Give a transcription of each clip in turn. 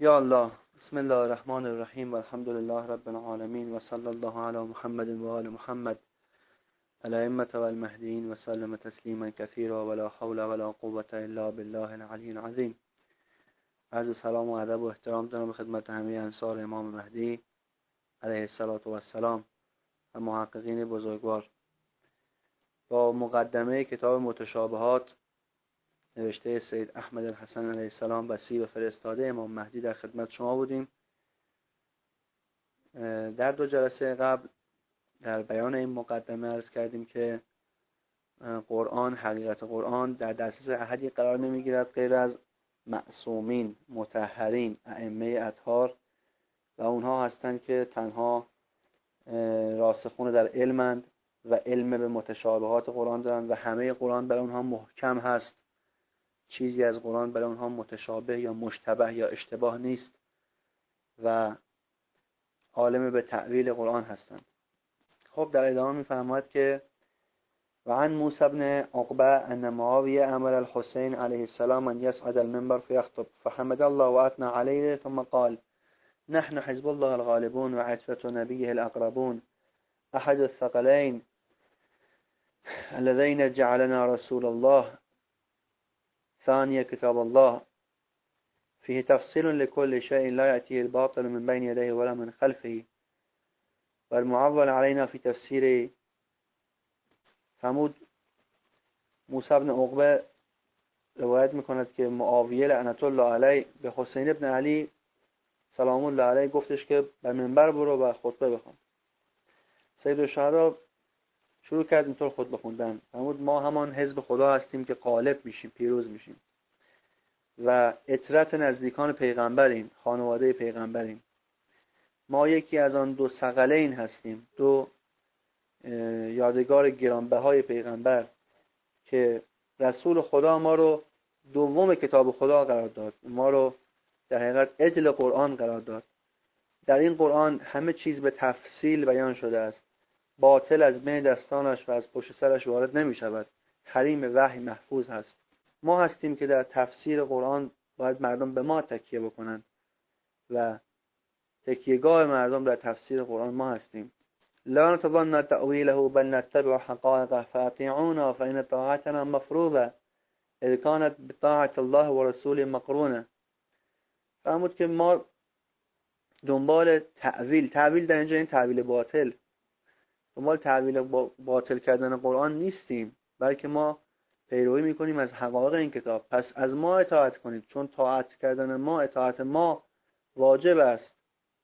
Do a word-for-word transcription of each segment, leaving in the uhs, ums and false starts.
یا الله، بسم الله الرحمن الرحیم و الحمد لله رب العالمین و صلی الله علی محمد و آل محمد الائمة و المهدیین و سلم تسلیما کثیرا ولا حول ولا قوة الا بالله العلی العظیم. عرض سلام و ادب و احترام دارم به خدمت همه انصار امام مهدی علیه الصلاة و السلام و محققین بزرگوار. با مقدمه کتاب متشابهات نوشته سید احمد الحسن علیه السلام وصی و فرستاده امام مهدی در خدمت شما بودیم. در دو جلسه قبل در بیان این مقدمه عرض کردیم که قرآن، حقیقت قرآن در دسترس احدی قرار نمیگیرد غیر از معصومین، مطهرین، ائمه اطهار و اونها هستند که تنها راسخون در علمند و علم به متشابهات قرآن دارند و همه قرآن برای اونها محکم هست. چیزی از قرآن برای اونها متشابه یا مشتبه یا اشتباه نیست و عالم به تأویل قرآن هستند. خب در ادامه می‌فرماید که و عن موسی بن عقبه ان معاویه امر الحسین علیه السلام ان يصعد المنبر فيخطب فحمد الله واثنى عليه ثم قال نحن حزب الله الغالبون وعترة نبيه الأقربون أحد الثقلين الذين جعلنا رسول الله ثاني كتاب الله فيه تفصيل لكل شيء لا يأتيه الباطل من بين يديه ولا من خلفه والمعول علينا في تفسير. فرمود موسی بن عقبه روایت میکند که معاویه لعنت الله علیه به حسین ابن علی سلام الله علیه گفتش که بر منبر برو و خطبه بخوان. سید الشهدا شروع کرد اینطور خطبه خوندن. فرمود ما همان حزب خدا هستیم که غالب میشیم، پیروز میشیم و عترت نزدیکان پیغمبریم، خانواده پیغمبریم. ما یکی از آن دو ثقلین هستیم، دو یادگار گرانبهای پیغمبر که رسول خدا ما رو دوم کتاب خدا قرار داد، ما رو در حقیقت عدل قرآن قرار داد. در این قرآن همه چیز به تفصیل بیان شده است. باطل از بین دستانش و از پشت سرش وارد نمی شود. حریم وحی محفوظ هست. ما هستیم که در تفسیر قرآن باید مردم به ما تکیه بکنن و تکیهگاه مردم در تفسیر قرآن ما هستیم. لا نتظن تأویله بل نتبع حقائق فاطیعونا فإن طاعتنا مفروضه اذ كانت بطاعت الله و رسول مقرونه. فرمود که ما دنبال تعویل، تعویل در اینجا این تعویل باطل، دنبال تعویل باطل کردن قرآن نیستیم، بلکه ما پیروی میکنیم از حقایق این کتاب. پس از ما اطاعت کنید، چون طاعت کردن ما، اطاعت ما واجب است،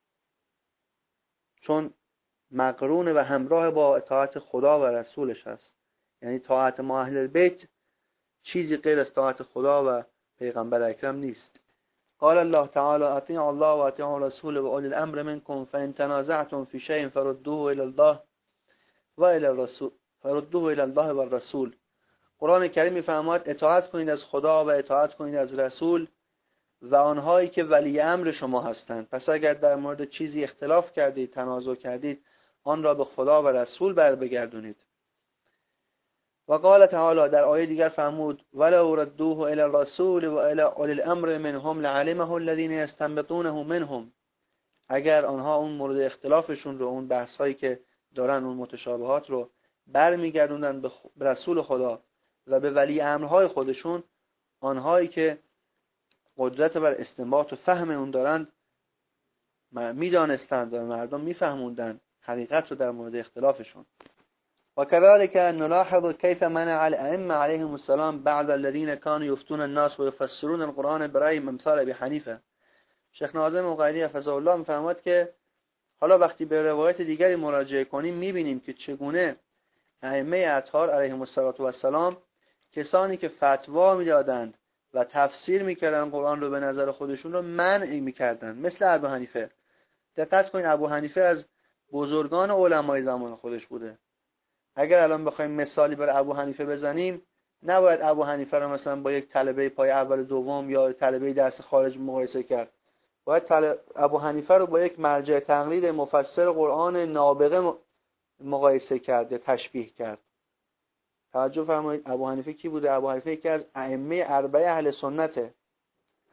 چون مقرون و همراه با اطاعت خدا و رسولش است. یعنی طاعت ما اهل بیت چیزی غیر از طاعت خدا و پیغمبر اکرم نیست. قال الله تعالى اطیعوا الله و اطیعوا الرسول و اولی الامر منکم فان تنازعتم فی شیء فردوه الی الله و الی الرسول فردوه الی الله و الرسول. قرآن کریم میفرماید اطاعت کنید از خدا و اطاعت کنید از رسول و آنهایی که ولی امر شما هستند. پس اگر در مورد چیزی اختلاف کردید، تنازع کردید، آن را به خدا و رسول بر بگردونید. و قال تعالی در آیه دیگر فرمود ولو ردوه الی الرسول و الی اولی الامر منهم لعلمه الذين يستنبطونه منهم. اگر آنها اون مورد اختلافشون رو، اون بحثایی که دارن، اون متشابهات رو برمیگردوندن به رسول خدا و به ولی امرهای خودشون، آنهایی که قدرت بر استنباط و فهم اون دارند میدانستند و مردم میفهموندن حقیقت رو در مورد اختلافشون. و كذلك نلاحظ كيف منع الائمه عليهم السلام بعد الذين كانوا يفتون الناس ويفسرون القرآن برأي امثال ابي حنیفه. شیخ ناظم مقیلی حفظه الله میفرماید که حالا وقتی به روایت دیگری مراجعه کنیم میبینیم که چگونه ائمه اطهار علیهم السلام، کسانی که فتوا میدادند و تفسیر میکردن قرآن رو به نظر خودشون رو منع میکردن، مثل ابو حنیفه. دقت کنید ابو حنیفه از بزرگان علمای زمان خودش بوده. اگر الان بخوایم مثالی بر ابو حنیفه بزنیم، نباید ابو حنیفه رو مثلا با یک طلبه پای اول دوم یا طلبه درس خارج مقایسه کرد. باید طلب... ابو حنیفه رو با یک مرجع تقلید مفسر قرآن نابغه مقایسه کرد یا تشبیه کرد. توجه فرمایید ابو حنیفه کی بوده؟ ابو حنیفه یکی از ائمه اربعه اهل سنته.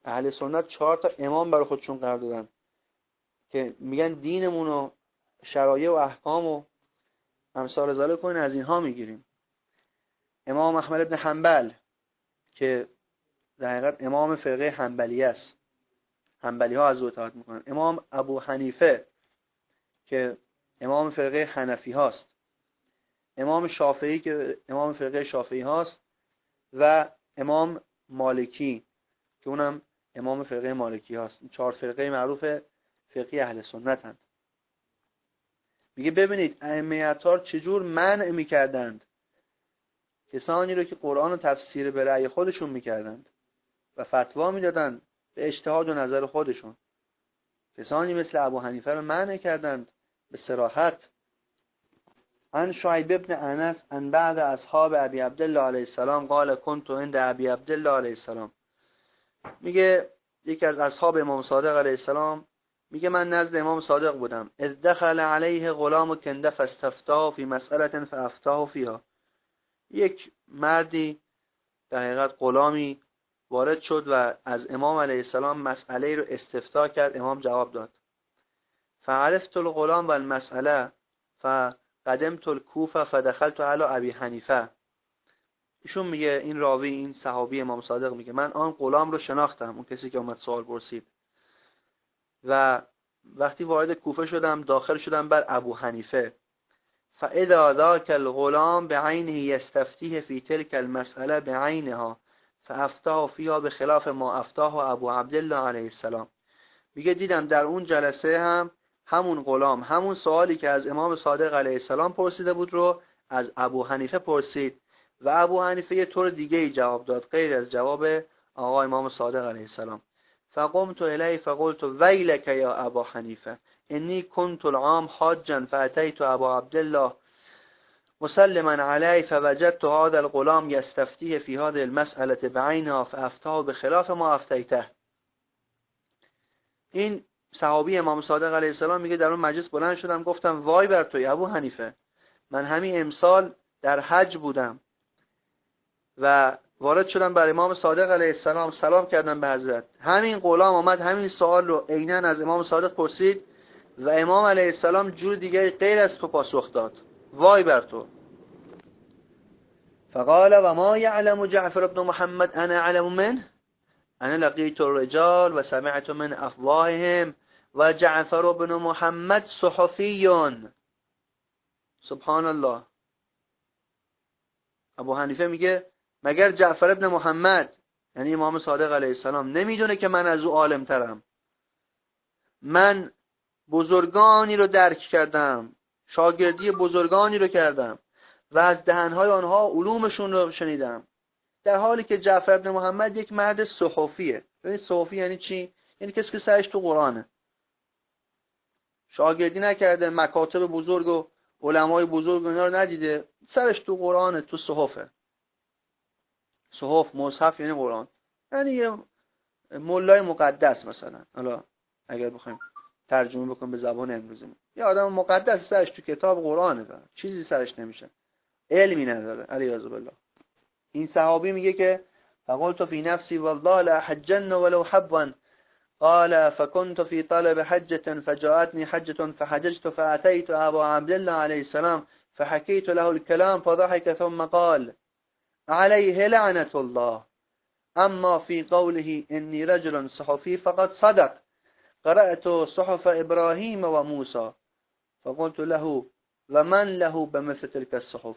اهل سنت چهار تا امام برای خودشون قرار دادن که میگن دینمون و شرایع و احکام و امثال ذالک کن از اینها میگیریم. امام احمد بن حنبل که در حقیقت امام فرقه حنبلی است، حنبلی ها از او اطاعت میکنن. امام ابو حنیفه که امام فرقه حنفی هاست. امام شافعی که امام فرقه شافعی هاست و امام مالکی که اونم امام فرقه مالکی هاست. چهار فرقه معروف فقهی اهل سنت هستند. میگه ببینید ائمه اطهار چجور منع میکردند کسانی رو که قرآن و تفسیر به رأی خودشون میکردند و فتوا میدادند به اجتهاد و نظر خودشون. کسانی مثل ابو حنیفه رو منع کردند به صراحت. عن شعیب بن انس ان بعد اصحاب ابی عبدالله علیه السلام قال كنت عند ابی عبدالله علیه السلام. میگه یکی از اصحاب امام صادق علیه السلام میگه من نزد امام صادق بودم. اذ دخل علیه غلام کنده فاستفتاه فی مسئله فافتاه فیها. یک مردی در حقیقت غلامی وارد شد و از امام علیه السلام مسئله رو استفتاء کرد. امام جواب داد. فعرفت الغلام والمسئله فقدمت الكوفه فدخلت على ابي حنیفه. ایشون میگه، این راوی، این صحابی امام صادق میگه من آن غلام رو شناختم، اون کسی که اومد سوال پرسید، و وقتی وارد کوفه شدم داخل شدم بر ابو حنیفه. فاذا ذاك الغلام بعینه یستفتیه فی تلك المسئله بعینها فافتاه فیها بخلاف ما افتاه ابو عبدالله علیه السلام. میگه دیدم در اون جلسه هم همون غلام همون سوالی که از امام صادق علیه السلام پرسیده بود رو از ابو حنیفه پرسید و ابو حنیفه یه طور دیگه ای جواب داد غیر از جواب آقا امام صادق علیه السلام. فقمت الیه فقلت ویلک یا ابا حنیفه انی كنت العام حاجا فاتیت ابا عبدالله مسلما علیه فوجدت هذا الغلام یستفتیه فی هذه المسأله بعینها فافتاه بخلاف ما افتیته. این صحابی امام صادق علیه السلام میگه در اون مجلس بلند شدم گفتم وای بر توی ابو حنیفه، من همین امسال در حج بودم و وارد شدم بر امام صادق علیه السلام، سلام کردم به حضرت، همین غلام آمد همین سوال رو عیناً از امام صادق پرسید و امام علیه السلام جور دیگه غیر از تو پاسخ داد، وای بر تو. فقال و ما یعلم جعفر بن محمد انا اعلم منه انا لقیت الرجال و سمعت من افواههم و جعفر بن محمد صحفی. سبحان الله. ابو حنیفه میگه مگر جعفر ابن محمد یعنی امام صادق علیه السلام نمیدونه که من از او عالم ترم؟ من بزرگانی رو درک کردم، شاگردی بزرگانی رو کردم و از دهنهای آنها علومشون رو شنیدم، در حالی که جعفر ابن محمد یک مرد صحفیه. یعنی صحفی یعنی چی؟ یعنی کسی که سرش تو قرآنه، شاگردی نکرده، مکاتب بزرگ و علمای بزرگ اینا رو ندیده، سرش تو قرآنه، تو صحفه. صحف مصحف یعنی قرآن، یعنی یه مولای مقدس مثلا، حالا اگر بخوایم ترجمه بکنیم به زبان امروزی، یه آدم مقدس سرش تو کتاب قرآنه و چیزی سرش نمیشه، علمی نداره علیاذ بالله. این صحابی میگه که فقلت فی نفسی والله لا حجن ولو حبوا قال فكنت في طلب حجة فجاءتني حجة فحججت فأتيت أبا عبد الله عليه السلام فحكيت له الكلام فضحك ثم قال عليه لعنة الله أما في قوله إني رجل صحفي فقد صدق قرأت صحف إبراهيم وموسى فقلت له ومن له بمثل تلك الصحف.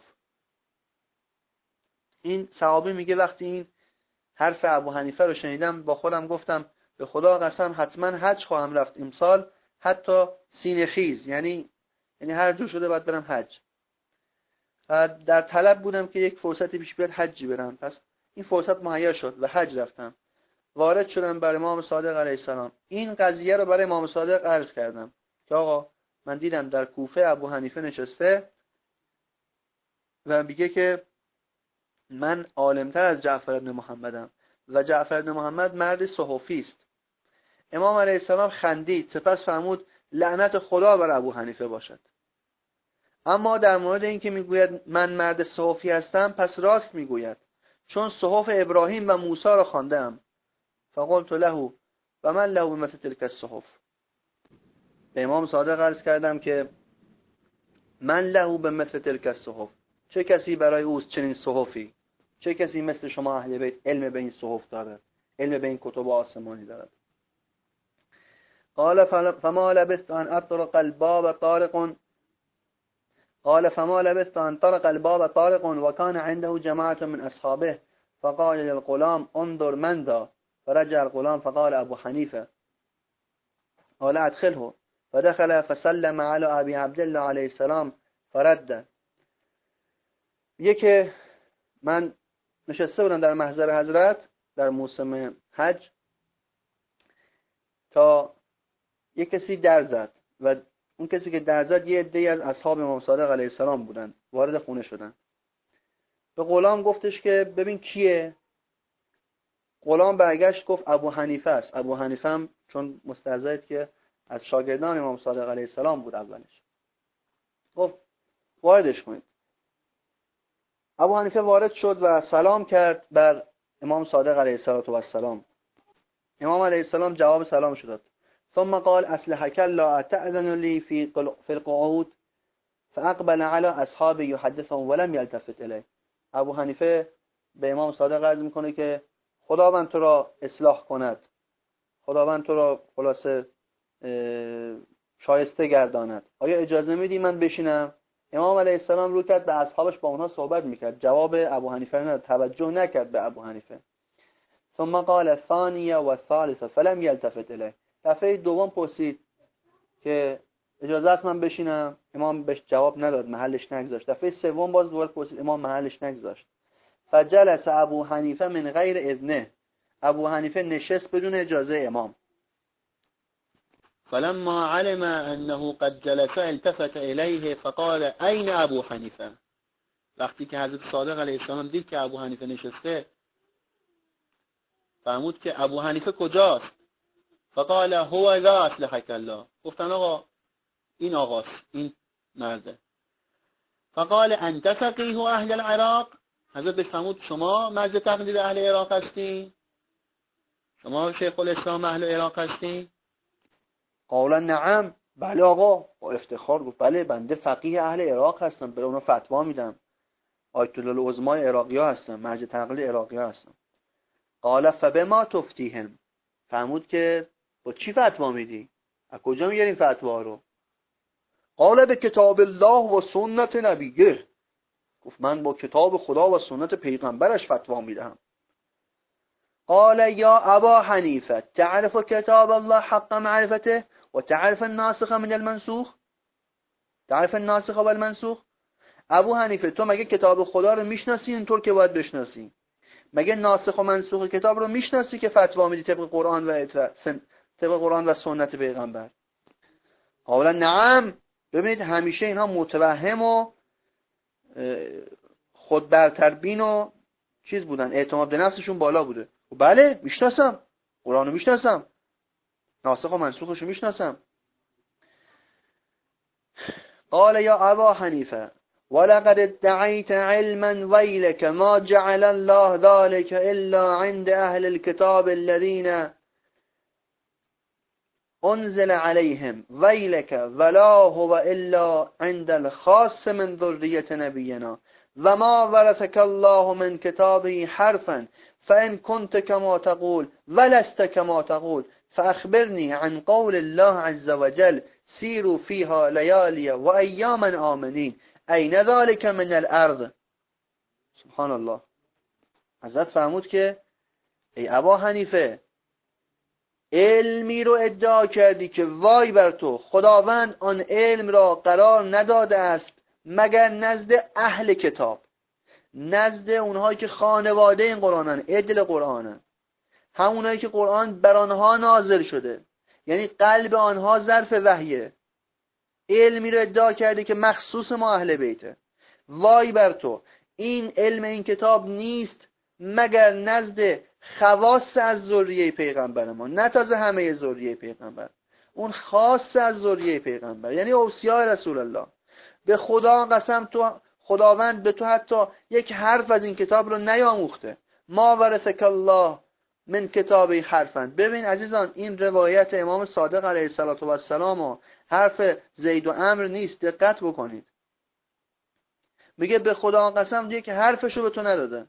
این صحابی میگه وقتی این حرف ابو حنیفه رو شنیدم با خودم گفتم به خدا قسم حتما حج خواهم رفت امسال، حتی سینه خیز، یعنی یعنی هر جور شده باید برم حج. و در طلب بودم که یک فرصتی پیش بیاد حجی برم، پس این فرصت مهیا شد و حج رفتم. وارد شدم بر امام صادق علیه السلام، این قضیه رو برای امام صادق عرض کردم که آقا من دیدم در کوفه ابو حنیفه نشسته و میگه که من عالمتر از جعفر بن محمدم و جعفر بن محمد مرد صحفی است. امام علیه السلام خندید، سپس فرمود لعنت خدا بر ابو حنیفه باشد. اما در مورد اینکه میگوید من مرد صحفی هستم، پس راست میگوید، چون صحف ابراهیم و موسی را خواندم. فقلت له و من له مثل تلك الصحف. به امام صادق عرض کردم که من له به مثل تلک الصحف، چه کسی برای اوست چنین صحفی؟ چه کسی مثل شما اهل بیت علم به این صحف داره، علم به این کتب آسمانی دارد؟ قال فما لبثت ان اطرق الباب طارق قال فما لبثت ان طرق الباب طارق وكان عنده جماعة من اصحابه فقال للغلام انظر من ذا، فرجع الغلام فقال ابو حنيفة. قال ادخله فدخل فسلم على ابي عبد الله عليه السلام فرد. میگه که من نشسته بودم در محضر حضرت در موسم حج تا یک کسی در زد و اون کسی که در زد یه عده‌ای از اصحاب امام صادق علیه السلام بودن، وارد خونه شدن. به غلام گفتش که ببین کیه؟ غلام برگشت گفت ابو حنیفه است. ابو حنیفه هم چون مستعزید که از شاگردان امام صادق علیه السلام بود اولش، گفت واردش کنید. ابو حنیفه وارد شد و سلام کرد بر امام صادق علیه السلام. امام علیه السلام جواب سلامش داد. ثم قال اصلحك الله تأذن لي في في القعود فاقبل على اصحابه يحدثهم ولم يلتفت الیه. ابو حنیفه به امام صادق عرض میکنه که خداوند تو را اصلاح کند، خداوند تو را خلاصه شایسته گرداند، آیا اجازه میدی من بشینم؟ امام علیه السلام رو کرد به اصحابش با اونها صحبت میکرد، جواب ابو حنیفه نه، توجه نکرد به ابو حنیفه. ثم قال الثانیه و الثالثه فلم یلتفت الیه. دفعه دوم پرسید که اجازه است من بشینم؟ امام بهش جواب نداد، محلش نگذاشت. دفعه سوم باز دوباره پرسید، امام محلش نگذاشت. فجلس ابو حنیفه من غیر اذنه. ابو حنیفه نشست بدون اجازه امام. فلما علم انه قد جلس التفت الیه فقال این ابو حنیفه. وقتی که حضرت صادق علیه السلام دید که ابو حنیفه نشسته، فرمود که ابو حنیفه کجاست؟ فقال هو ذا اصلحك الله. گفتن آقا این آقاست، این مرده. فقال انت فقیه اهل العراق. حضرت بهش فرمود شما مرجع تقلید اهل عراق هستی؟ شما شیخ الاسلام اهل عراق هستی؟ قال نعم، بله آقا، با افتخار گفت بله بنده فقیه اهل عراق هستم، برای اونا فتوا میدم، آیت الله العظمای عراقی ها هستم، مرجع تقلید عراقی ها هستم. قال فبما تفتیهم. فرمود که با چی فتوا میدی؟ از کجا میگیرین فتوا رو؟ قال به کتاب الله و سنت نبیه. گفت من با کتاب خدا و سنت پیغمبرش فتوا میدهم. قال یا ابا حنیفه تعرف کتاب الله حق معرفته و تعرف الناسخ من المنسوخ؟ تعرف الناسخ و المنسوخ؟ ابو حنیفه تو مگه کتاب خدا رو میشناسی اینطور که باید بشناسی؟ مگه ناسخ و منسوخ کتاب رو میشناسی که فتوا میدی طبق قرآن و طبق قرآن و سنت پیغمبر؟ قال نعم. ببینید همیشه اینها متوهم و خود برتربین و چیز بودن، اعتماد به نفسشون بالا بوده. بله میشناسم، قرآن رو میشناسم، ناسخ و منسوخش رو میشناسم. قال یا ابا حنیفه ولقد ادعیت علما ویلک ما جعل الله ذلك الا عند اهل الكتاب الذين انزل عليهم ویلک ولا هو الا عند الخاص من ذریة نبینا و ما ورثك الله من کتابه حرفا فإن كنت كما تقول ولست كما تقول فأخبرني عن قول الله عز وجل سيروا فيها ليالي وأياما آمنين أين ذلك من الأرض. سبحان الله. حضرت فرمود که ای ابا حنیفه علمی رو ادعا کردی که وای بر تو، خداوند آن علم را قرار نداده است مگر نزد اهل کتاب، نزد اونهایی که خانواده این قرآنن، عدل قرآنن، همونایی که قرآن بر آنها نازل شده، یعنی قلب آنها ظرف وحیه. علمی رو ادعا کرده که مخصوص ما اهل بیته. وای بر تو، این علم این کتاب نیست مگر نزد خواص از ذریه پیغمبر ما، نه تازه همه ذریه پیغمبر، اون خاص از ذریه پیغمبر، یعنی اوصیاء رسول الله. به خدا قسم تو خداوند به تو حتی یک حرف از این کتاب رو نیاموخته. ما ورثک الله من کتابی حرفن. ببین عزیزان، این روایت امام صادق علیه السلام و حرف زید و عمرو نیست. دقت بکنید. میگه به خدا قسم یک حرفشو به تو نداده.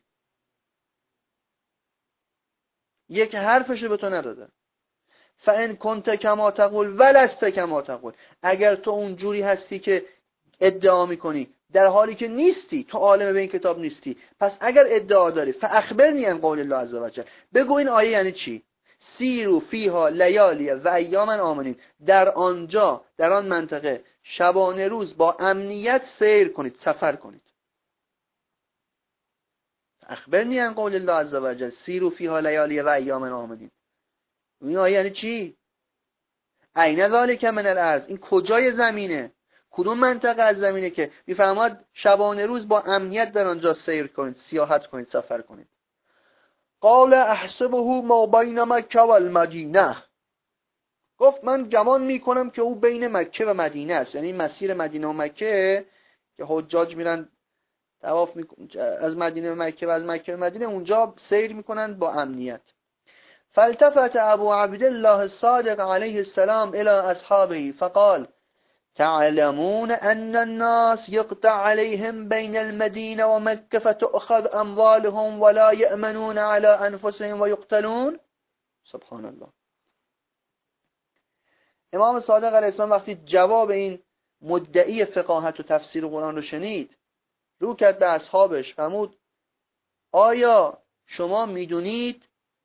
یک حرفشو به تو نداده. فان کنت کما تقول ولست کما تقول. اگر تو اونجوری هستی که ادعا میکنی در حالی که نیستی، تو عالم به این کتاب نیستی، پس اگر ادعا داری فاخبرنی عن قول الله عز وجل. بگو این آیه یعنی چی؟ سیرو فیها لیالی و ایاما آمنین. در آنجا، در آن منطقه شبانه روز با امنیت سیر کنید، سفر کنید. اخبرنی عن قول الله عز وجل سیرو فیها لیالی و ایاما آمنین. این آیه یعنی چی؟ عین ذالک من الارض. این کجای زمینه؟ کدوم منطقه از زمینه که میفرماد شبانه روز با امنیت در آنجا سیر کنید، سیاحت کنید، سفر کنید؟ قال احسبه ما بین مکه و المدینه. گفت من گمان میکنم که او بین مکه و مدینه است. یعنی مسیر مدینه و مکه که حجاج میرن طواف میکنن از مدینه به مکه و از مکه به مدینه، اونجا سیر میکنند با امنیت. فالتفت ابو عبد الله الصادق علیه السلام الى اصحابه فقال تعلمون ان الناس يقطع عليهم بين المدينة ومكة فتؤخذ اموالهم ولا يأمنون على انفسهم ويقتلون. سبحان الله. امام صادق علیه السلام وقتی جواب این مدعی فقاهت و تفسیر قرآن رو شنید، رو کرد به اصحابش، فرمود آیا شما میدونید،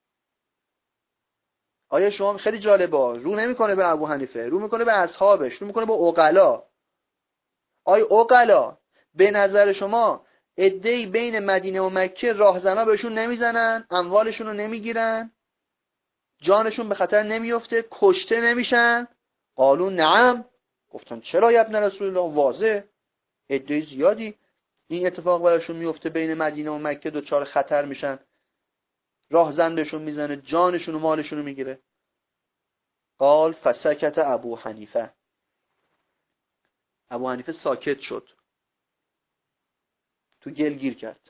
آیا شما، خیلی جالبه، رو نمیکنه به ابو حنیفه، رو میکنه به اصحابش، رو میکنه به عقلا. آیا عقلا به نظر شما عده‌ای بین مدینه و مکه راهزنا بهشون نمیزنن، اموالشون رو نمیگیرن، جانشون به خطر نمیفته، کشته نمیشن؟ قالوا نعم. گفتن چرا یا ابن رسول الله، واضح عده زیادی این اتفاق براشون میفته، بین مدینه و مکه دوچار خطر میشن، راهزن بهشون میزنه، جانشون و مالشون رو میگیره. قال فسکت ابو حنیفه. ابو حنیفه ساکت شد، تو گل گیر کرد.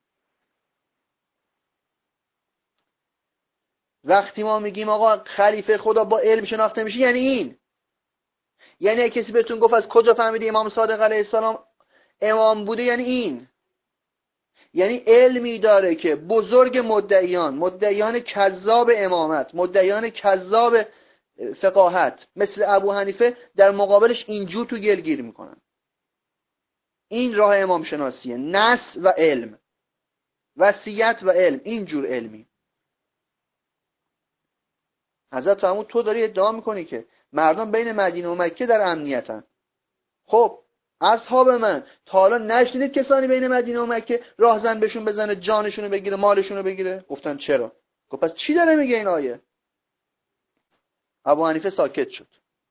وقتی ما میگیم آقا خلیفه خدا با علم شناخته میشه، یعنی این، یعنی کسی بهتون گفت از کجا فهمیدی امام صادق علیه السلام امام بوده، یعنی این، یعنی علمی داره که بزرگ مدعیان، مدعیان کذاب امامت، مدعیان کذاب فقاهت مثل ابو حنیفه در مقابلش اینجور تو گل گیر میکنن. این راه امام شناسیه، نص و علم، وصیت و علم، اینجور علمی. حضرت فرمود تو داری ادعا میکنی که مردم بین مدینه و مکه در امنیتن. خب اصحاب من تا حالا نشنیدید کسانی بین مدینه و مکه راهزن بهشون بزنه، جانشونو بگیره، مالشونو بگیره؟ گفتن چرا؟ گفت پس چی داره میگه این آیه؟ ابو حنیفه ساکت شد.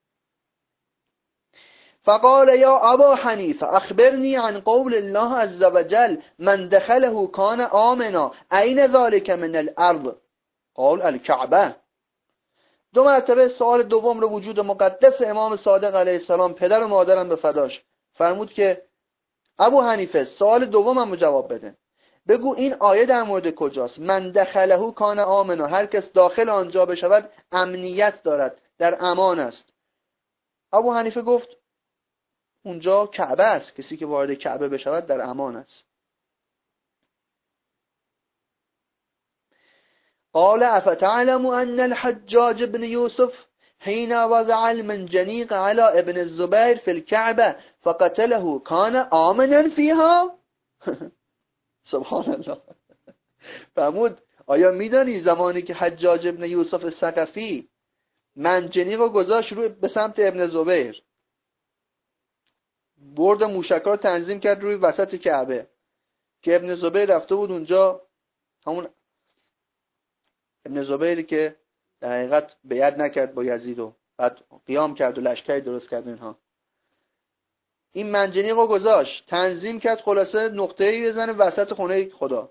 فقال یا ابا حنیفه اخبرنی عن قول الله عز وجل من دخله کان آمنا این ذلك من الارض؟ قال الكعبه. دو مرتبه سوال دوم رو وجود مقدس امام صادق علیه السلام، پدر و مادرم به فداش، فرمود که ابو حنیفه سوال دومم جواب بده. بگو این آیه در مورد کجاست؟ من دخله کان آمنا، هر کس داخل آنجا بشود امنیت دارد، در امان است. ابو حنیفه گفت اونجا کعبه است، کسی که وارد کعبه بشود در امان است. قال افتعلم ان الحجاج بن يوسف حين وضع المنجنيق على ابن الزبير في الكعبة فقتله كان آمنا فيها؟ سبحان الله. فرمود آیا میدانی زمانی که حجاج ابن یوسف ثقفی منجنیق رو گذاشت روی به سمت ابن زبیر، برد موشک‌ها رو تنظیم کرد روی وسط کعبه، که ابن زبیر رفته بود اونجا، همون ابن زبیری که در حقیقت بیعت نکرد با یزید و بعد قیام کرد و لشکری درست کرد اینها، این منجنیق رو گذاشت تنظیم کرد، خلاصه نقطه‌ای بزنه وسط خونه خدا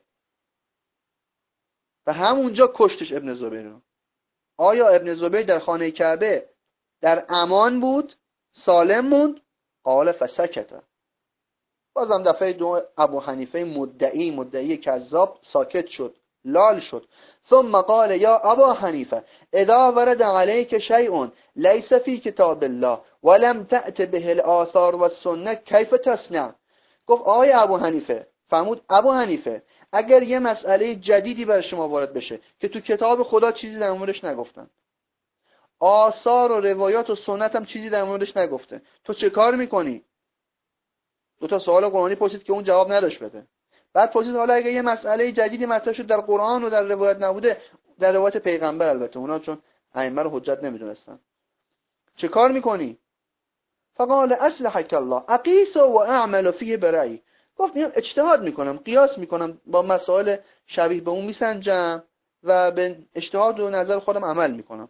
و همونجا کشتش ابن زبیر رو. آیا ابن زبیر در خانه کعبه در امان بود، سالم موند؟ قال فسکت. بازم دفعه دو ابو حنیفه مدعی مدعی کذاب ساکت شد، لال شد. ثم قال یا ابا حنیفه اذا ورد عليك شيء ليس في كتاب الله ولم تأت به الآثار والسنه كيف تصنع؟ گفت آقای ابو حنیفه، فرمود ابو حنیفه اگر یه مسئله جدیدی بر شما وارد بشه که تو کتاب خدا چیزی در موردش نگفتن، آثار و روایات و سنت هم چیزی در موردش نگفته، تو چه کار میکنی؟ دو تا سوال قرآنی پرسید که اون جواب نداشت بده. بعد پرسید حالا اگه یه مسئله جدیدی مطرح شد در قرآن و در روایت نبوده، در روایت پیغمبر البته، اونا چون ائمه رو حجت نمیدونستن، چه کار میکنی؟ فقال اصلحك الله اقیس و اعمل فيه برأی. گفت میام اجتهاد میکنم، قیاس میکنم، با مسائل شبیه به اون میسنجم و به اجتهاد و نظر خودم عمل میکنم.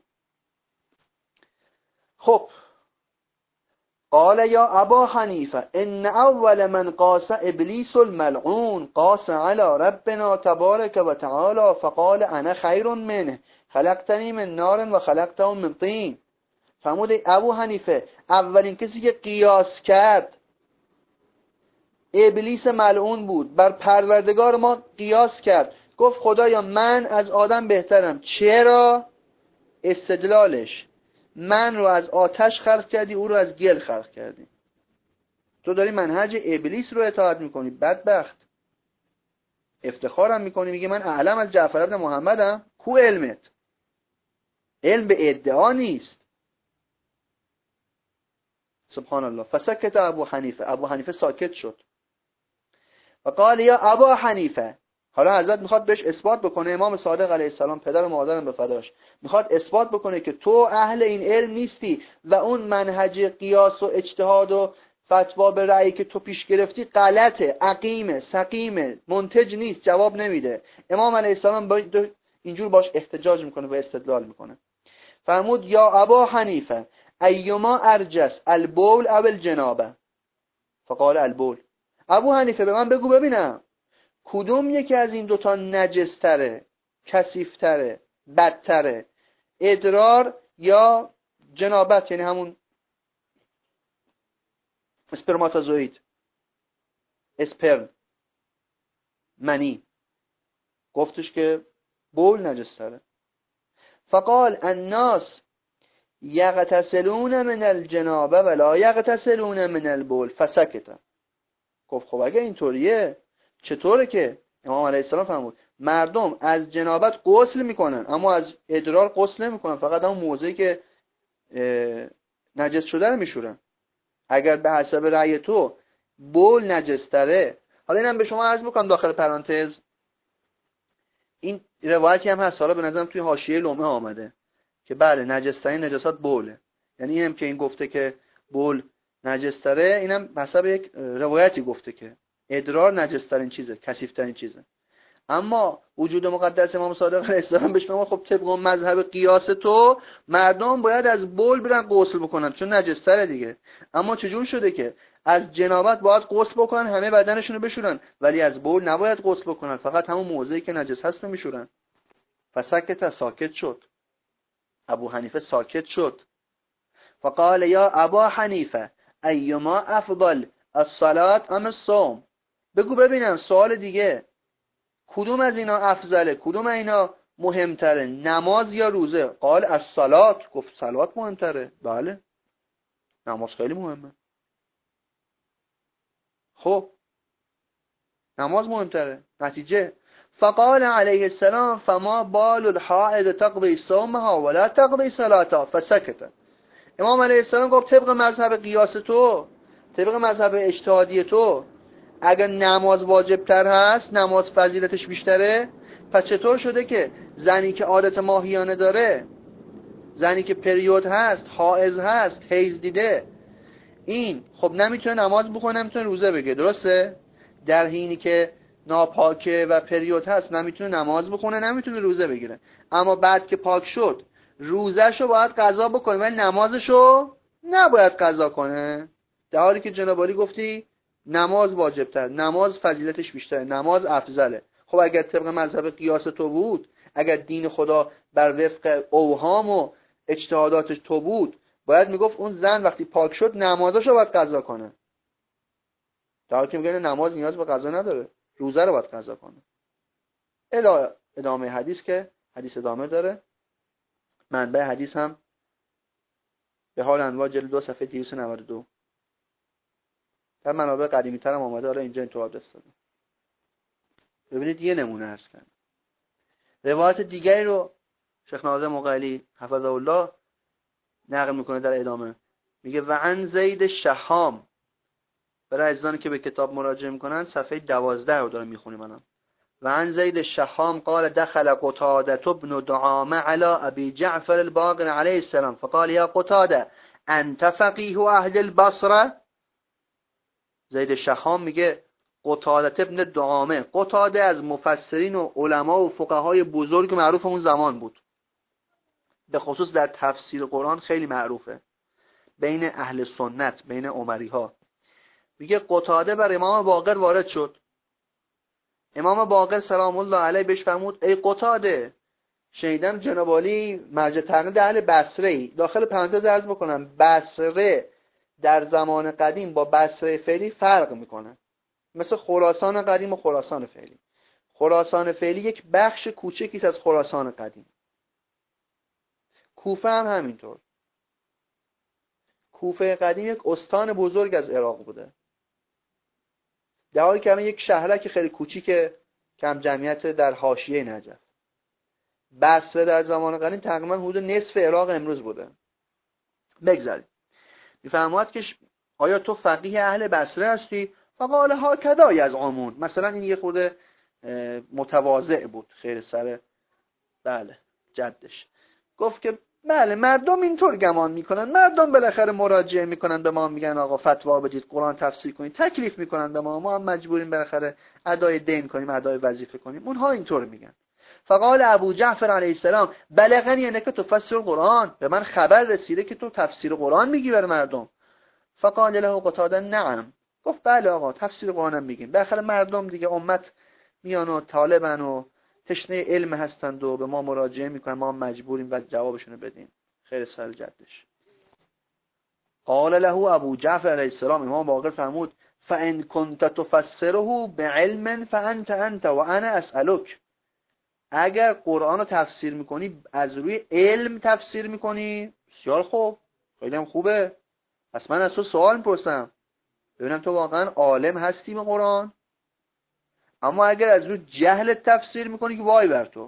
خب قال یا ابا حنیفه ان اول من قاس ابلیس الملعون قاس على ربنا تبارک و تعالی فقال انا خیر منه خلقتنی من نار و خلقته من طین. فرمود ابو حنیفه اولین کسی که قیاس کرد ابلیس ملعون بود، بر پروردگار ما قیاس کرد، گفت خدایا من از آدم بهترم. چرا؟ استدلالش من رو از آتش خلق کردی، او رو از گل خلق کردی، تو داری منهج ابلیس رو اطاعت میکنی، بدبخت. افتخارم میکنی میگه من اعلم از جعفر ابن محمدم. کو علمت؟ علم به ادعا نیست. سبحان الله. فسکت ابو حنیفه، ابو حنیفه ساکت شد و قال یا ابا حنیفه، حالا حضرت میخواد بهش اثبات بکنه، امام صادق علیه السلام پدر و مادرم به فداش، میخواد اثبات بکنه که تو اهل این علم نیستی و اون منهج قیاس و اجتهاد و فتوا به رأیی که تو پیش گرفتی غلطه، عقیمه، سقیمه، منتج نیست، جواب نمیده. امام علیه السلام اینجور باش احتجاج میکنه و استدلال میکنه. فرمود یا ابا حنیفه ایما ارجس البول او الجنابه؟ فقال البول. ابو حنیفه به من بگو ببینم کدوم یکی از این دوتا نجستره، کثیفتره، بدتره، ادرار یا جنابت، یعنی همون اسپرماتوزوید، اسپرم، منی. گفتش که بول نجستره. فقال الناس یغتسلون من الجنابه ولا یغتسلون من البول فسکت. گفت خب اگه اینطوریه چطوره که؟ امام علیه السلام فرمود مردم از جنابت غسل میکنن اما از ادرار غسل نمیکنن، فقط همون موضعی که نجس شده رو میشورن. اگر به حسب رأی تو بول نجستره، حالا اینم به شما عرض میکنم داخل پرانتز، این روایتی هم هست، حالا به نظرم توی حاشیه لمعه آمده که بله نجسترین نجاسات بوله، یعنی اینم که این گفته که بول نجستره، اینم حسب یک روایتی گفته که ادرار نجسترین چیزه، کثیفترین چیزه. اما وجود مقدس امام صادق علیه السلام بهش میگه خب طبق مذهب قیاس تو مردم باید از بول برن غسل بکنن چون نجستره دیگه. اما چجور شده که از جنابت باید غسل بکنن، همه بدنشون رو بشورن، ولی از بول نباید غسل بکنن، فقط همون موضعی که نجس هست رو میشورن؟ فسکت، ساکت شد. ابو حنیفه ساکت شد. فقال یا ابا حنیفه ایما افضل الصلاة ام الصوم؟ بگو ببینم سوال دیگه، کدوم از اینا افضله، کدوم اینا مهمتره، نماز یا روزه؟ قال الصلاة. گفت صلات مهمتره. بله نماز خیلی مهمه. خب نماز مهمتره. نتیجه فقال علیه السلام فما بال الحائض تقضی صومها ولا تقضی صلاتها فسکت. امام علیه السلام گفت طبق مذهب قیاس تو، طبق مذهب اجتهادی تو، اگر نماز واجب تر هست، نماز فضیلتش بیشتره، پس چطور شده که زنی که عادت ماهیانه داره، زنی که پریود هست، حائض هست، حیض دیده، این خب نمیتونه نماز بخونه، نمیتونه روزه بگیره، درسته؟ در حینی که ناپاکه و پریود هست نمیتونه نماز بخونه، نمیتونه روزه بگیره. اما بعد که پاک شد روزهشو باید قضا بکنه ولی نمازشو نباید قضا کنه، در حالی که جناب عالی گفتی نماز واجبتر، نماز فضیلتش بیشتره، نماز افضله. خب اگر طبق مذهب قیاس تو بود، اگر دین خدا بر وفق اوهام و اجتهادات تو بود، باید میگفت اون زن وقتی پاک شد نمازشو باید قضا کنه، در حالی که میگه نماز نیاز به قضا نداره، روزه رو باید قضا کنه. الی ادامه حدیث که حدیث ادامه داره. منبع حدیث هم به حال انواع جلد دو صفحه دویست و نود و دو. در منابع قدیمی تر هم آمده، حالا اینجا اینطور آدرس دادم. ببینید یه نمونه عرض کردم. روایت دیگری رو شیخ ناظم مقلی حفظه الله نقل میکنه در ادامه. میگه و عن زید شهام. برای عزیزانی که به کتاب مراجعه میکنن صفحه دوازده رو دارم میخونیم الان. و عن زید الشهام قال دخل قتادة بن دعامة على ابي جعفر الباقر عليه السلام فقال يا قتادة انت فقيه اهل البصره. زید شهام میگه قتادة بن دعامه، قتاده از مفسرین و علما و فقهای بزرگ معروف اون زمان بود، به خصوص در تفسیر قرآن خیلی معروفه بین اهل سنت، بین عمری ها. میگه قتاده بر امام باقر وارد شد. امام باقر سلام الله علیه بهش فرمود ای قتاده، شنیدم جناب عالی مرجع تقلید اهل بصره ای. داخل پرانتز عرض بکنم بصره در زمان قدیم با بصره فعلی فرق میکنه، مثل خراسان قدیم و خراسان فعلی. خراسان فعلی یک بخش کوچکی است از خراسان قدیم. کوفه هم همینطور. کوفه قدیم یک استان بزرگ از عراق بوده، در حالی که الان یک شهرک خیلی کوچیکه، کم جمعیت در حاشیه نجف. بصره در زمان قدیم تقریبا حدود نصف عراق امروز بوده. بگذاریم. میفرماید که آیا تو فقیه اهل بصره هستی؟ فقال هاکذا یزعمون. مثلا این یه خورده متواضع بود، خیر سر بله جدش. گفت که بله مردم اینطور گمان میکنن، مردم بالاخره مراجعه میکنن به ما، میگن آقا فتوا بدید، قرآن تفسیر کنید، تکلیف میکنن به ما، ما هم مجبوریم بالاخره ادای دین کنیم، ادای وظیفه کنیم. اونها اینطور میگن. فقال ابو جعفر علیه السلام بلغنی انک تفسر القرآن، به من خبر رسیده که تو تفسیر قرآن میگی برای مردم. فقال له قتاده نعم. گفت بله آقا تفسیر قرآن هم میگیم، بالاخره مردم دیگه امت میان و طالبن و تشنه علم هستند و به ما مراجعه میکنن، ما مجبوریم و جوابشونو بدیم. خیر سر جدش. قال له ابو جعفر علیه السلام، امام باقر فرمود فان كنت تفسره بعلم فانت انت وانا اسالک. اگر قرآن رو تفسیر میکنی از روی علم تفسیر میکنی، بسیار خوب، خیلی هم خوبه، پس من از تو سوال میپرسم ببینم تو واقعا عالم هستی به قرآن. اما اگر از روی جهل تفسیر میکنی که وای بر تو.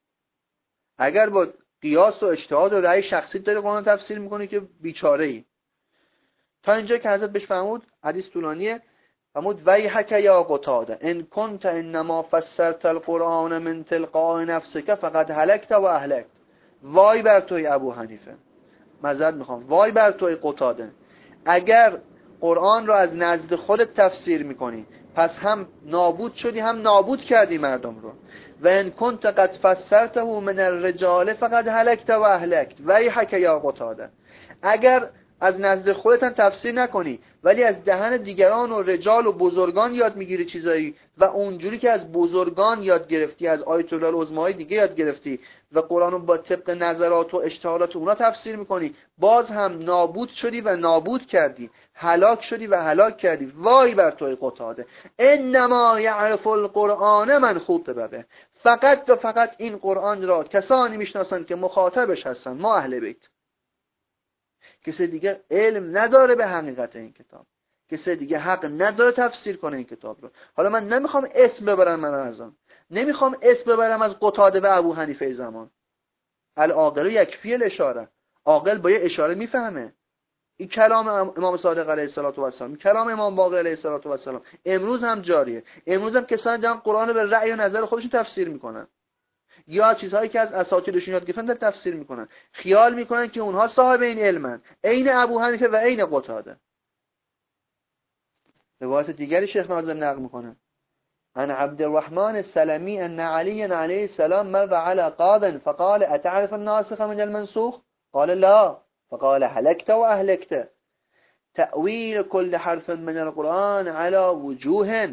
اگر با قیاس و اجتهاد و رأی شخصی داری قرآن تفسیر میکنی که بیچاره ای. تا اینجا که حضرت بهش فرمود، حدیث طولانیه، فرمود ویحک یا قتاده ان کنت انما فسرت القرآن من تلقاء نفسک فقد هلکت و اهلکت. وای بر توی ابو حنیفه، معذرت میخوام، وای بر توی قتاده، اگر قرآن را از نزد خودت تفسیر میکنی پس هم نابود شدی هم نابود کردی مردم رو. و ان کنت قد فسرته من الرجال فقد هلکت و اهلکت ویحک یا قتاده. اگر از نزد خودت هم تفسیر نکنی ولی از دهن دیگران و رجال و بزرگان یاد میگیری چیزایی و اونجوری که از بزرگان یاد گرفتی، از آیت الله العظمای دیگه یاد گرفتی و قرآن رو با طبق نظرات و اشتهارات اونا تفسیر میکنی، باز هم نابود شدی و نابود کردی، هلاک شدی و هلاک کردی. وای بر توی قتاده. انما یعرف القرآن من خاطب به. فقط و فقط این قرآن را کسانی میشناسند که مخاطبش هستن، ما اهل بیت. کسی دیگه علم نداره به حقیقت این کتاب، کسی دیگه حق نداره تفسیر کنه این کتاب رو. حالا من نمیخوام اسم ببرم من از آن، نمیخوام اسم ببرم از قتاده و ابو حنیفه زمان. العاقل یکفی الاشاره، عاقل با یه اشاره میفهمه. این کلام امام صادق علیه السلام، کلام امام باقر علیه السلام امروز هم جاریه. امروز هم کسانی دارن قرآن به رأی و نظر خودشون تفسیر میکنن، یا چیزهایی که از اساطیرشون یاد گرفتن تفسیر میکنن، خیال میکنن که اونها صاحب این علمن، عین ابو حنیفه و عین قتاده. روایت دیگری شیخ ناظم نقل میکنه عن عبد الرحمن السلمی ان علی علیه السلام مر على قاض فقال اتعرف الناسخ من المنسوخ؟ قال لا. فقال هلكت واهلكت تأويل كل حرف من القرآن على وجوه.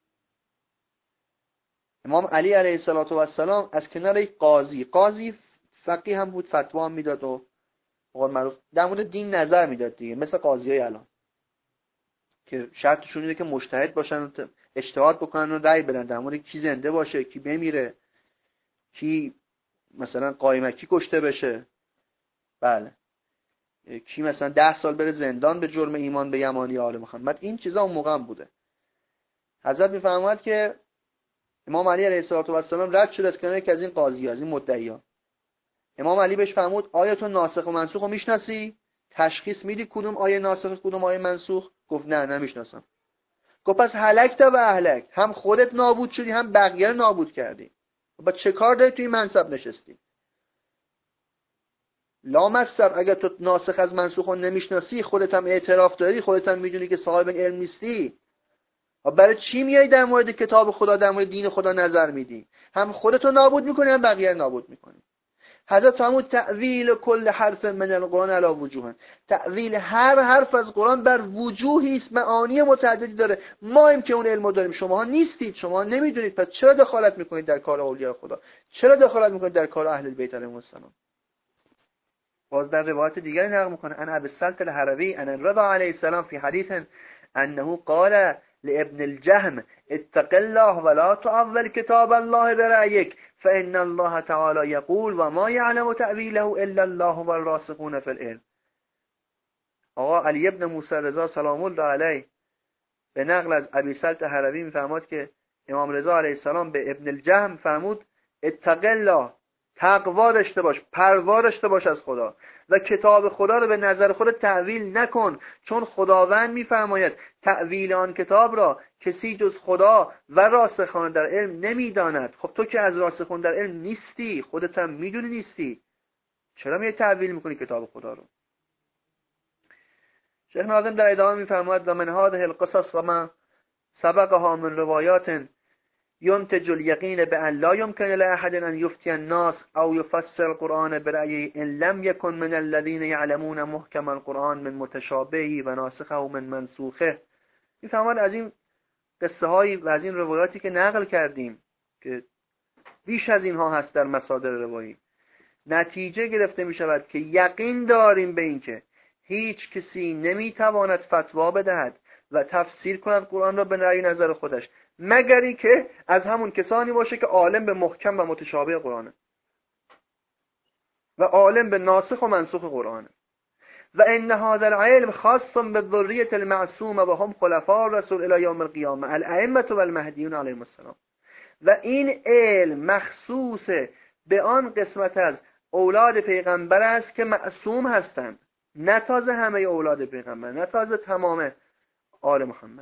امام علی علیه السلام از کنار یک قاضی، قاضی فقیه هم بود، فتوا میداد و قول معروف در مورد دین نظر میداد دیگه، مثل قاضیای الان که شرطشون اینه که مجتهد باشن و اجتهاد بکنن و رأی بدن در مورد کی زنده باشه کی بمیره. کی مثلا قایمکی کشته بشه، بله، کی مثلا ده سال بره زندان به جرم ایمان به یمانی آل محمد. این چیزا اون موقع هم بوده. حضرت میفرماید که امام علی علیه السلام رد شد از کنار یکی از این قاضی‌ها، از این مدعیان. امام علی بهش فرمود آیا تو ناسخ و منسوخ رو میشناسی؟ تشخیص میدی کدوم آیه ناسخ کدوم آیه منسوخ؟ گفت نه نمیشناسم. گفت پس هلکت و اهلکت، هم خودت نابود شدی هم بقیه رو نابود کردی. با چه کار داری توی منصب نشستی؟ لامصب، اگر تو ناسخ از منسوخ رو نمیشناسی، خودت هم اعتراف داری، خودت هم میدونی که صاحب علم نیستی، برای چی میای در مورد کتاب خدا، در مورد دین خدا نظر میدی؟ هم خودت رو نابود میکنی هم بقیه رو نابود میکنی. حضرت فرمود تأویل کل حرف من القرآن علی وجوه، تأویل هر حرف از قرآن بر وجوهی است، معانی متعددی داره. ما هم که اون علمو داریم، شما نیستید، شما نمیدونید، پس چرا دخالت میکنید در کار اولیاء خدا؟ چرا دخالت میکنید در کار اهل البیت علیهم السلام؟ باز در روایت دیگری نقل میکنه ان ابی السلط الهروی ان الرضا علیه السلام فی حدیث انه قال لابن الجهم اتق الله ولا تعول كتاب الله برأيك فإن الله تعالى يقول وما يعلم تأويله إلا الله والراسخون في العلم. آقا علی ابن موسی رضا سلام الله علیه به نقل از ابی سلط هروی میفرماد که امام رضا علیه السلام به ابن الجهم فرمود اتق الله، تقوا داشته باش، پروا داشته باش از خدا و کتاب خدا رو به نظر خودت تأویل نکن، چون خداوند میفرماید تأویل آن کتاب را کسی جز خدا و راسخان در علم نمیداند. خب تو که از راسخان در علم نیستی، خودت هم میدونی نیستی، چرا میای تأویل میکنی کتاب خدا رو؟ شیخ ناظم در ادامه میفرماید و من هذه القصص و ما سبقها من روایات ينتج اليقين بأن لا يمكن لأحد أن يفتي الناس أو يفسر القرآن برأيه إن لم يكن من الذين يعلمون محكم القرآن من متشابهه و ناسخه من منسوخه. میفهمد از این قصه هایی و از این روایاتی که نقل کردیم که بیش از اینها هست در مصادر روایی، نتیجه گرفته می شود که یقین داریم به این که هیچ کسی نمیتواند فتوا بدهد و تفسیر کند قرآن را به رأی نظر خودش مگر این که از همون کسانی باشه که عالم به محکم و متشابه قرآنه و عالم به ناسخ و منسوخ قرآنه. و ان هذا العلم خاص بالذریة المعصومه و هم خلفاء الرسول الی یوم القیامه الائمه و المهدیون علیهم السلام. و این علم مخصوص به آن قسمت از اولاد پیغمبر است که معصوم هستند، نه تازه همه اولاد پیغمبر، نه تازه تمام آل محمد،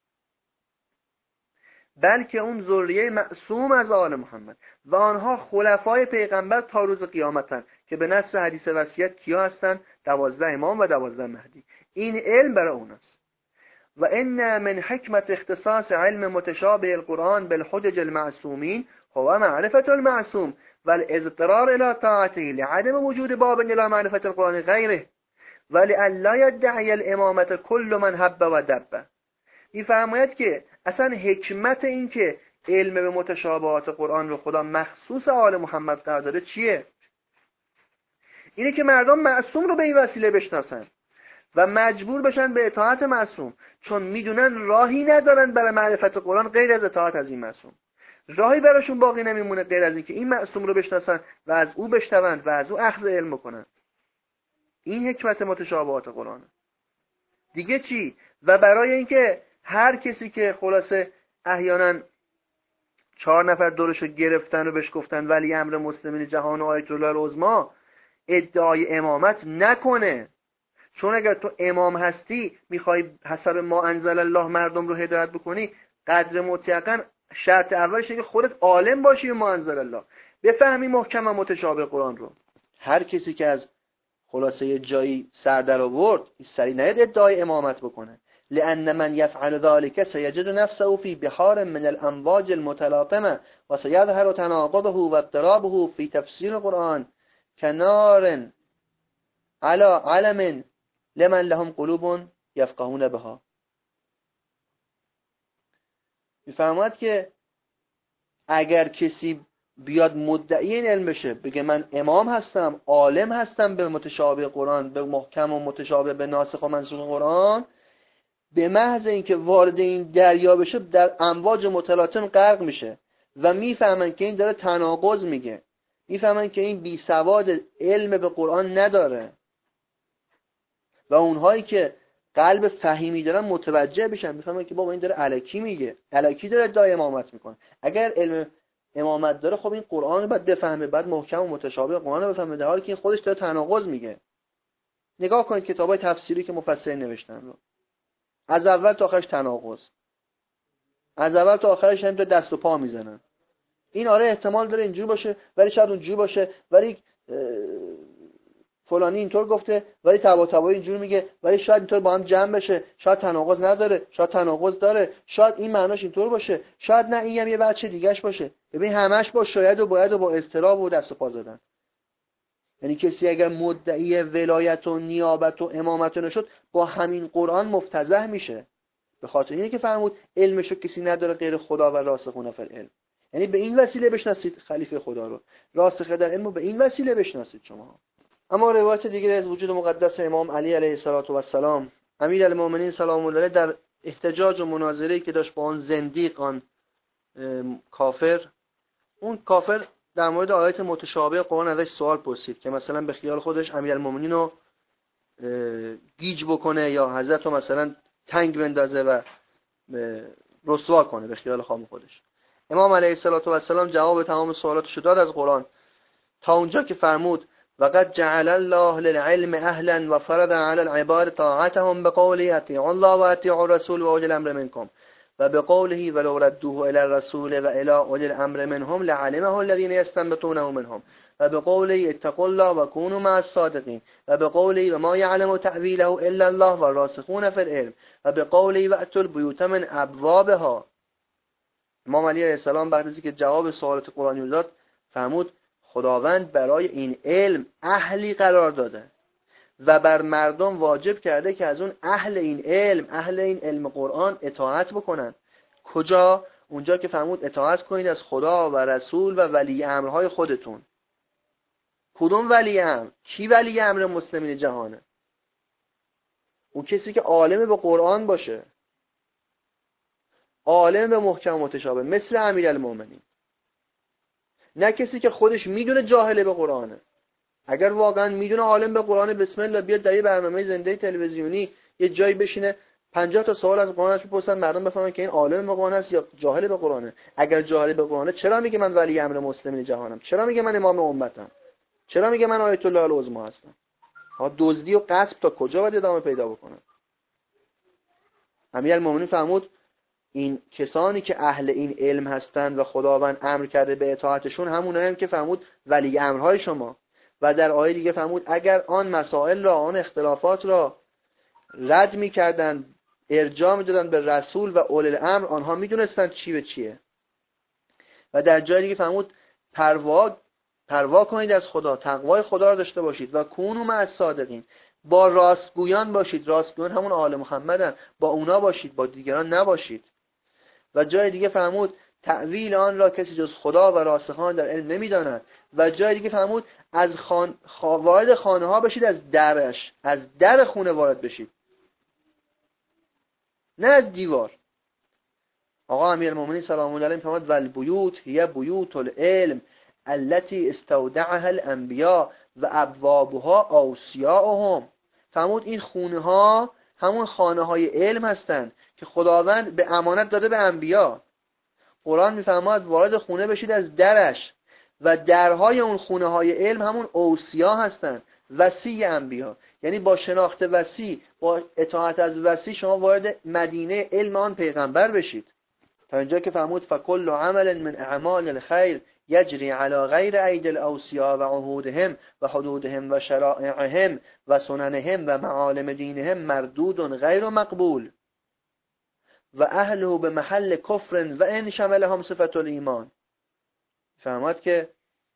بلکه اون ذریه معصوم از آل محمد و آنها خلفای پیغمبر تا روز قیامتن که به نص حدیث وصیت کیا هستن؟ دوازده امام و دوازده مهدی. این علم برای اوناست. و ان من حکمت اختصاص علم متشابه القرآن بالحجج المعصومین هو معرفت المعصوم والاضطرار الى طاعته لعدم وجود باب الى معرفت القرآن غیره ولئلا يدعي الامامه كل من هب و دب. میفرماید که اصلا حکمت این که علم به متشابهات قرآن رو خدا مخصوص آل محمد قرار داده چیه؟ اینه که مردم معصوم رو به این وسیله بشناسن و مجبور بشن به اطاعت معصوم، چون میدونن راهی ندارن برای معرفت قرآن غیر از اطاعت از این معصوم. راهی براشون باقی نمیمونه غیر از این که این معصوم رو بشناسن و از او بشنون و از او اخذ علم بکنن. این حکمت متشابهات قرآن. دیگه چی؟ و برای اینکه هر کسی که خلاصه احیانا چهار نفر دورشو گرفتن و بهش گفتن ولی امر مسلمین جهان و آیت الله العظما ادعای امامت نکنه، چون اگر تو امام هستی میخوای حسب ما انزل الله مردم رو هدایت بکنی، قدر مطلقاً شرط اولش اینه که خودت عالم باشی به ما انزل الله، بفهمی محکم و متشابه قرآن رو. هر کسی که از خلاصه یه جایی سر در آورد سری نید ادعای امامت بکنه، لأن من يفعل ذلك سيجد نفسه في بحار من الأمواج المتلاطمة وسيظهر تناقضه واضطرابه في تفسير القرآن كنار على علم لمن لهم قلوب يفقهون بها. میفرماید که اگر کسی بیاد مدعی این علم بشه، بگه من امام هستم، عالم هستم به متشابه قرآن، به محکم و متشابه، به ناسخ و منسوخ قرآن، به محض اینکه وارد این دریا بشه در امواج متلاطم غرق میشه و میفهمن که این داره تناقض میگه، میفهمن که این بی سواد علم به قرآن نداره و اونهایی که قلب فهیمی دارن متوجه بشن، میفهمن که بابا این داره الکی میگه، الکی داره ادعای امامت میکنه. اگر علم امامت داره خب این قرآن رو باید بفهمه، بعد محکم و متشابه قرآن رو بفهمه، در حالی که این خودش داره تناقض میگه. نگاه کنید کتابای تفسیری که مفسرین نوشتن رو، از اول تا آخرش تناقض، از اول تا آخرش هم دست و پا میزنن. این آره احتمال داره اینجوری باشه ولی شاید اونجوری باشه، ولی فلانی اینطور گفته ولی تبا تبا اینجوری میگه، ولی شاید اینطور با هم جمع بشه، شاید تناقض نداره، شاید تناقض داره، شاید این معناش اینطور باشه، شاید نه این هم یه بچه دیگه‌اش باشه. ببین همش با شاید و باید و با اضطراب و دست و پا زدن. یعنی کسی اگر مدعی ولایت و نیابت و امامت نشد با همین قرآن مفتضح میشه. به خاطر اینه که فرمود علمشو کسی نداره غیر خدا و راسخون فی العلم. یعنی به این وسیله بشناسید خلیفه خدا رو، راسخ در علم رو به این وسیله بشناسید شما. اما روایت دیگری از وجود مقدس امام علی علیه السلام، امیر المؤمنین سلام الله علیه، در احتجاج و مناظره‌ای که داشت با آن زندیق، آن کافر، اون کافر در مورد آیات متشابه قرآن ازش سوال پرسید که مثلا به خیال خودش امیر المؤمنین رو گیج بکنه یا حضرت رو مثلا تنگ بندازه و رسوا کنه به خیال خام خودش. امام علیه السلام جواب تمام سوالاتش داد از قرآن تا اونجا که فرمود وقد جعل الله للعلم اهلا و فرض على العباد طاعتهم بقوله اطیعوا الله و اطیعوا الرسول و اولی الامر منکم و بقوله ولو ردوه الى الرسول و الى اولی الامر منهم لعلمه الذين يستنبطونه منهم و بقوله اتقوا الله و كونوا مع الصادقين و بقوله و ما يعلم تأويله الا الله و الراسخون في العلم و بقوله واتوا البيوت من ابوابها. امام علی علیه السلام بعد از اینکه جواب سوالات قرآنی داد فرمود خداوند برای این علم اهلی قرار داده و بر مردم واجب کرده که از اون اهل این علم، اهل این علم قرآن اطاعت بکنن. کجا؟ اونجا که فرمود اطاعت کنید از خدا و رسول و ولی امرهای خودتون. کدوم ولی امر؟ کی ولی امر مسلمین جهانه؟ اون کسی که عالم به قرآن باشه، عالم به محکم متشابه مثل امیرالمومنین، نه کسی که خودش میدونه جاهله به قرآنه. اگر واقعا میدونه عالم به قرآن، بسم الله بیاد در یه برنامه زنده تلویزیونی یه جایی بشینه پنجاه تا سوال از قرآن بپرسن، مردم بفهمن که این عالم به قرآن است یا جاهل به قرآنه. اگر جاهل به قرآنه چرا میگه من ولی امر مسلمین جهانم؟ چرا میگه من امام امتم؟ چرا میگه من آیت الله العظما هستم؟ ها دزدی و غصب تا کجا باید ادامه پیدا بکنه؟ امیرالمومنین فرمود این کسانی که اهل این علم هستند و خداوند امر کرده به اطاعتشون همونایی هم که فرمود ولی امرهای شما. و در آیه دیگه فرمود اگر آن مسائل را، آن اختلافات را رد می‌کردن، ارجاع می‌دادن به رسول و اولی الامر، آنها می‌دونستند چی به چیه. و در جای دیگه فرمود پروا پروا کنید از خدا، تقوای خدا را داشته باشید و کونوا مع الصادقین، با راستگویان باشید. راستگویان همون آل محمدن، با اونا باشید، با دیگران نباشید. و جای دیگه فرمود تأویل آن را کسی جز خدا و راسخان در علم نمی‌داند. و جای دیگه فرمود از خان... وارد خانه ها بشید از درش، از در خونه وارد بشید، نه از دیوار. آقا امیرالمومنین سلام الله علیه فرمود والبیوت هی بیوت العلم التي استودعها الانبیاء و ابوابها اوصیاءهم. فرمود این خونه ها همون خانه های علم هستند که خداوند به امانت داده به انبیا. قرآن میفرماید وارد خونه بشید از درش و درهای اون خونه های علم همون اوصیا هستند، وصی انبیا. یعنی با شناخت وصی، با اطاعت از وصی شما وارد مدینه علم آن پیغمبر بشید. تا اینجا که فرمود فکل عمل من اعمال الخیر یجری علی غیر ایدی الاوصیا و عهودهم و حدودهم و شرائعهم و سننهم و معالم دینهم مردود غیر مقبول و اهله به محل کفر و ان شملهم صفت الایمان. فرمود که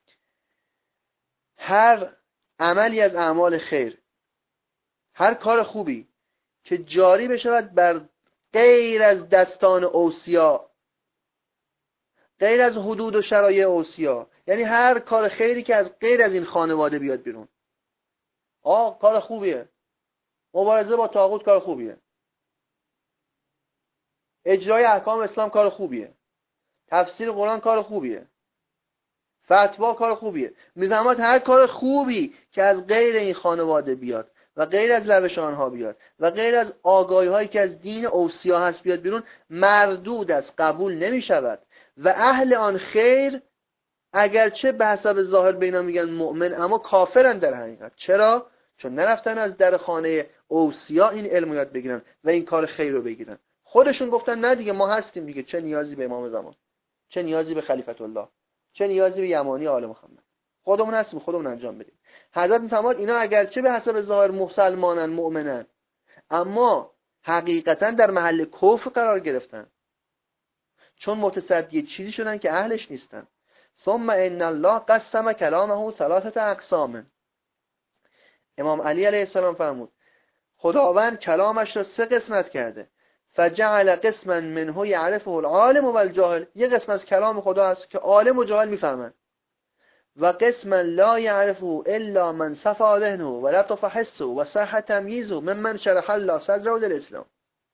هر عملی از اعمال خیر، هر کار خوبی که جاری بشود بر غیر از دستان اوصیا، غیر از حدود و شرایع اوصیا، یعنی هر کار خیری که از غیر از این خانواده بیاد بیرون، آه کار خوبیه، مبارزه با طاغوت کار خوبیه، اجرای احکام اسلام کار خوبیه، تفسیر قرآن کار خوبیه، فتوا کار خوبیه. میفهمد هر کار خوبی که از غیر این خانواده بیاد و غیر از روش آنها بیاد و غیر از آگاهی هایی که از دین اوصیا هست بیاد بیرون، مردود است، قبول نمی شود. و اهل آن خیر اگرچه به حسب ظاهر به اینا میگن مؤمن، اما کافرن در حقیقت. چرا؟ چون نرفتن از در خانه اوصیا این علم یاد بگیرن و این کار خیر رو بگیرن. خودشون گفتن نه دیگه، ما هستیم دیگه، چه نیازی به امام زمان، چه نیازی به خلیفت الله، چه نیازی به یمانی آل محمد، خودمون هستیم، خودمون انجام بدیم. حضرت میفرماد اینا اگرچه به حسب ظاهر مسلمانن، مؤمنن، اما حقیقتا در محل کفر قرار گرفتن، چون متصدی چیزی شدن که اهلش نیستن. ثم ان الله قسم کلامه ثلاثه اقسام. امام علی علیه السلام فرمود خداوند کلامش را سه قسمت کرده. فجعل قسما منه يعرفه العالم والجاهل. یه قسم از کلام خدا هست که عالم و جاهل میفهمن. و قسما لا يعرفه الا من صفى ذهنه ولطف حسه وصح تمييزه ممن شرح الله صدره للاسلام.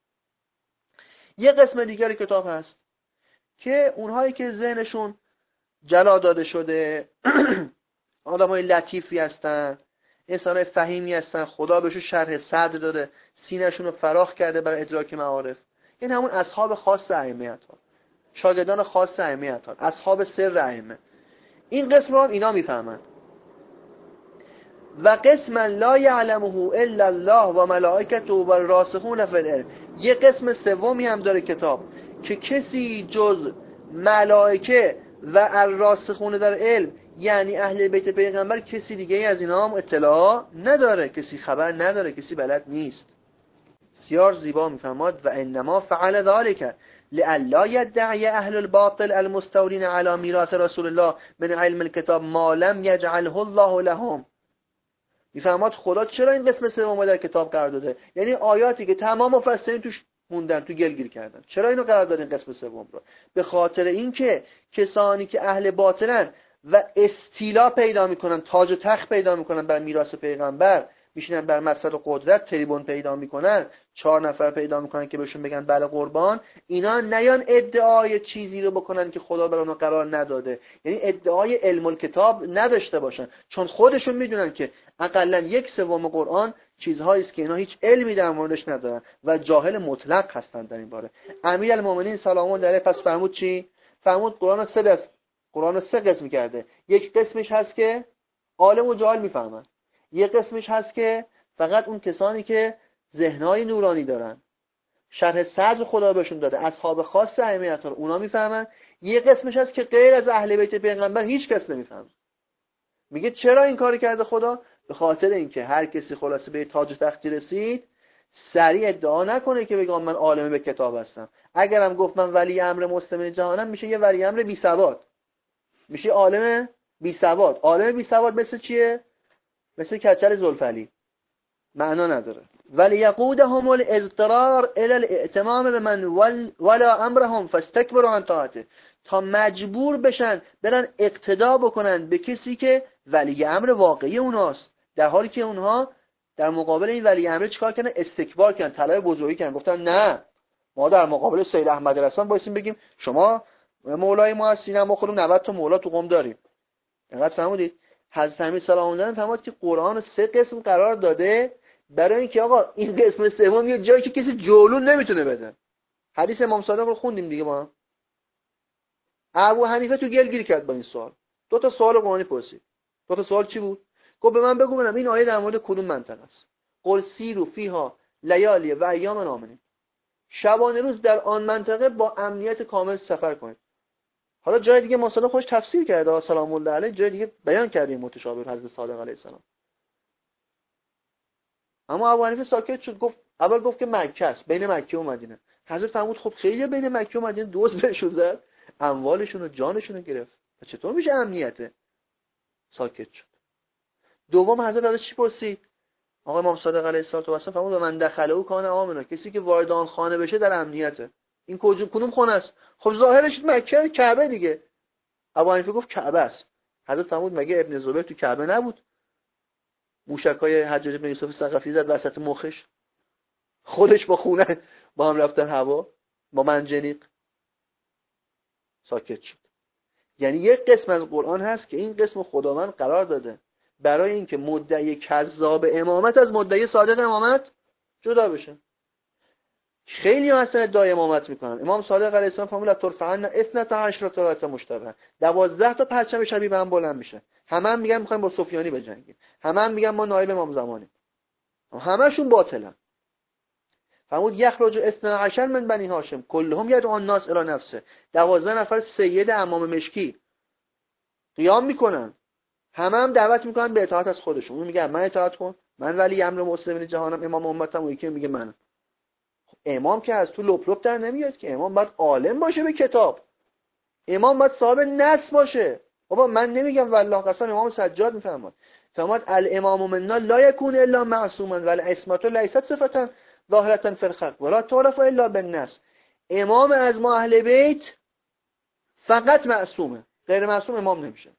یه قسم دیگر کتاب هست که اونهایی که ذهنشون جلا داده شده، آدمای لطیفی هستن، انسانای فهیمی هستن، خدا بهشون شرح صدر داده، سینه‌شون رو فراخ کرده برای ادراک معارف. این همون اصحاب خاص ائمه ها، شاگردان خاص ائمه ها، اصحاب سر ائمه. این قسم رو هم اینا میفهمن. و قسم لا یعلمه الا الله و ملائکته و الراسخون فی العلم. یه قسم سومی هم داره کتاب که کسی جز ملائکه و الراسخون در علم، یعنی اهل بیت پیغمبر، کسی دیگه ای از اینا هم اطلاع نداره، کسی خبر نداره، کسی بلد نیست. بسیار زیبا میفرماد و انما فعل ذلك لئلا يدعي اهل الباطل المستولين على میراث رسول الله من علم الكتاب ما لم يجعله الله لهم. میفرماد خدا چرا این قسم سوم در کتاب قرار داده، یعنی آیاتی که تمام مفسرین توش موندن، تو گلگیر کردن، چرا اینو قرار دادن قسم سوم رو؟ به خاطر اینکه کسانی که اهل باطلن و استیلا پیدا میکنن، تاج و تخت پیدا میکنن بر میراث پیغمبر، میشینن بر مسند قدرت، تریبون پیدا میکنن، چهار نفر پیدا میکنن که بهشون بگن بله قربان، اینا نیان ادعای چیزی رو بکنن که خدا بر اونها قرار نداده، یعنی ادعای علم الکتاب نداشته باشن، چون خودشون میدونن که حداقل یک سوم قرآن چیزهایی است که اینا هیچ علمی در موردش ندارن و جاهل مطلق هستن در این باره. امیرالمومنین سلام الله علیه پس فرمود چی؟ فرمود قرآن سه دست، قرآن سه قسم کرده. یک قسمش هست که عالم و جاهل میفهمن، یک قسمش هست که فقط اون کسانی که ذهنای نورانی دارن، شرح صدر خدا بهشون داده، اصحاب خاص ائمه رو اونا میفهمن. یک قسمش هست که غیر از اهل بیت پیغمبر هیچ کس نمیفهمه. میگه چرا این کاری کرده خدا؟ به خاطر اینکه هر کسی خلاصه به تاج و تختی رسید سریع ادعا نکنه که بگم من عالم به کتاب هستم. اگرم گفت من ولی امر مسلمین جهانم، میشه یه ولی امر بی سواد، میشه عالم بی سواد. عالم بی سواد مثل چیه؟ مثل کچل زلفلی، معنا نداره. ولی یقودهم الاضطرار الى الائتمام بمن ولا امرهم فاستكبروا عن طاعته، تا مجبور بشن برن اقتدا بکنن به کسی که ولی امر واقعی اوناست، در حالی که اونها در مقابل این ولی امر چیکار کردن؟ استکبار کردن، طلب بزرگی کردن، گفتن نه ما در مقابل سید احمد رسان بایستیم بگیم شما مولای ما هستین، ما خودمون نود تا مولا تو قم داریم. انقدر فهمودید؟ حضرت امیر سلام الله علیه فهمید که قرآن سه قسم قرار داده برای اینکه آقا این قسم سوم یه جایی که کسی جلون نمیتونه بده. حدیث امام صادق رو خوندیم دیگه ما. ابو حنیفه تو گلگیر کرد با این سوال. دو تا سوال قرآنی پرسید. دو تا سوال چی بود؟ گفت به من بگو ببینم این آیه در مورد کدوم منطقه است. قل سیروا فیها لیالی و ایام آمنین. شبانه روز در آن منطقه با امنیت کامل سفر کنید. حالا جای دیگه مصادق خوش تفسیر کرده سلام الله علیه، جای دیگه بیان کرده این متشابه رو حضرت صادق علیه السلام. اما ابو حنیفه ساکت شد، گفت اول گفت که مکه است، بین مکه و مدینه. حضرت فرمود خب خیلی بین مکه و مدینه دوز بهشون زد، اموالشون و جانشون رو گرفت، چطور میشه امنیته؟ ساکت شد. دوم حضرت ازش چی پرسید؟ آقا امام صادق علیه السلام فرمود من دخله او کان آمنا، کسی که وارد آن خانه بشه در امنیته. این کجا کدوم خانه است؟ خب ظاهرش مکه، کعبه دیگه. ابو حنیفه گفت کعبه است. حضرت فرمود مگه ابن زبیر تو کعبه نبود؟ موشکای حجاج بن یوسف ثقفی زد وسط مخش، خودش با خونه با هم رفتن هوا با منجنیق. ساکت شد. یعنی یک قسم از قرآن هست که این قسم خداوند قرار داده برای اینکه مدعی کذاب امامت از مدعی صادق امامت جدا بشه. خیلی هستن ادعای امامت میکنن. امام صادق علیه السلام فرمود ترفعن اثنتا عشرة رایة مشتبه، دوازده تا پرچم شبیه به هم بلند میشه. همه هم میگن میخوایم با سفیانی بجنگیم، همه هم میگن ما نایب امام زمانیم، همشون باطلن. فرمود یخرج اثنا عشر من بنی هاشم کلهم یدعو الناس الی نفسه، دوازده نفر سید امام مشکی قیام میکنن، همه هم دعوت میکنن به اطاعت از خودشون. اون میگه من اطاعت کن، من ولی امر مسلمین جهانم، امام امتم، و یکی میگه من. امام که از تو لپ لپ در نمیاد که، امام باید عالم باشه به کتاب، امام باید صاحب نص باشه. بابا من نمیگم والله قسم، امام سجاد میفهمد فرمود الامام منا لا یکون الا معصوما والعصمت لیست صفتا ظاهرة فی الخلق ولا تعرف الا بالنص. امام از ما اهل بیت فقط معصومه، غیر معصوم امام نمیشه.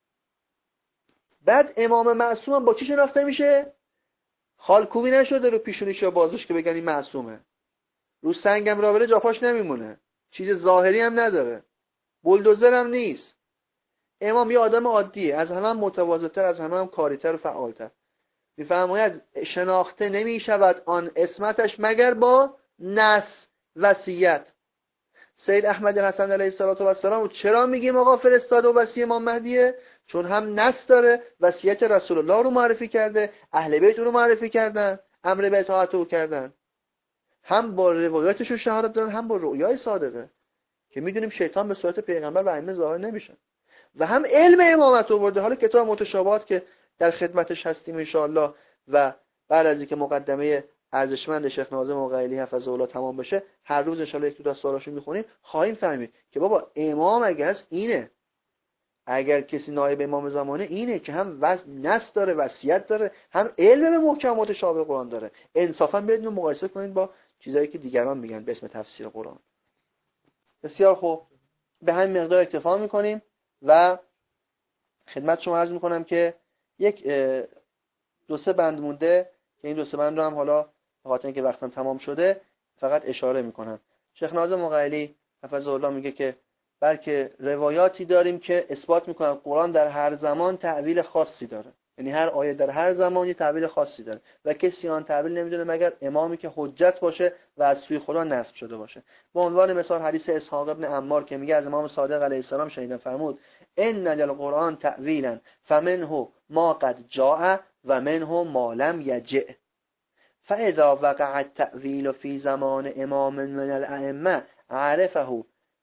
بعد امام معصوم هم با چی شناخته میشه؟ خالکوبی نشده رو پیشونیش یا بازوش که بگن این معصومه، رو سنگم را بره جاپاش نمیمونه، چیز ظاهری هم نداره، بولدوزر هم نیست. امام یه آدم عادیه، از همه هم متواضع‌تر، از همه هم کاری‌تر و فعالتر. میفرماید شناخته نمیشود آن اسمتش مگر با نص وصیت. سید احمد حسن علیه السلام چرا میگیم آقا فرستاده و وصی امام مهدیه؟ چون هم نص داره، وصیت رسول الله رو معرفی کرده، اهل بیت رو معرفی کردن، امر به اطاعت رو کردن، هم با روایاتش رو شهادت دادن، هم با رؤیای صادقه که میدونیم شیطان به صورت پیغمبر و ائمه ظاهر نمیشه، و هم علم امامت آورده. حالا کتاب متشابهات که در خدمتش هستیم ان شاء الله، و بعد از اینکه مقدمه ارزشمند شیخ ناظم مقیلی حفظه الله تمام بشه، هر روز ان شاء الله یک دو تا سوالاشو میخونیم، خواهیم فهمید که بابا امام اگه هست اینه، اگر کسی نایب امام زمانه اینه که هم وزن نص داره، وصیت داره، هم علم به محکم متشابه قرآن داره. انصافا برید اینو مقایسه کنید با چیزایی که دیگران میگن به اسم تفسیر قرآن. بسیار خوب، به همین مقدار اکتفا میکنیم و خدمت شما عرض میکنم که یک دو سه بند مونده که این دو سه بند رو هم حالا به خاطر اینکه وقتم تمام شده فقط اشاره میکنم. شیخ ناظم مقیلی حفظه الله میگه که بلکه روایاتی داریم که اثبات میکنن قرآن در هر زمان تعبیر خاصی داره، یعنی هر آیه در هر زمان یه تعبیر خاصی داره و کسی آن تعبیر نمیدونه مگر امامی که حجت باشه و از سوی خدا نسب شده باشه. به عنوان مثال حدیث اسحاق ابن عمار که میگه از امام صادق علیه السلام شنیدم فرمود ان للقرآن تعویلا فمنه ما قد جاء و منه ما لم یجئ فاذا وقع التأویل فی زمان امام من الائمه عرفه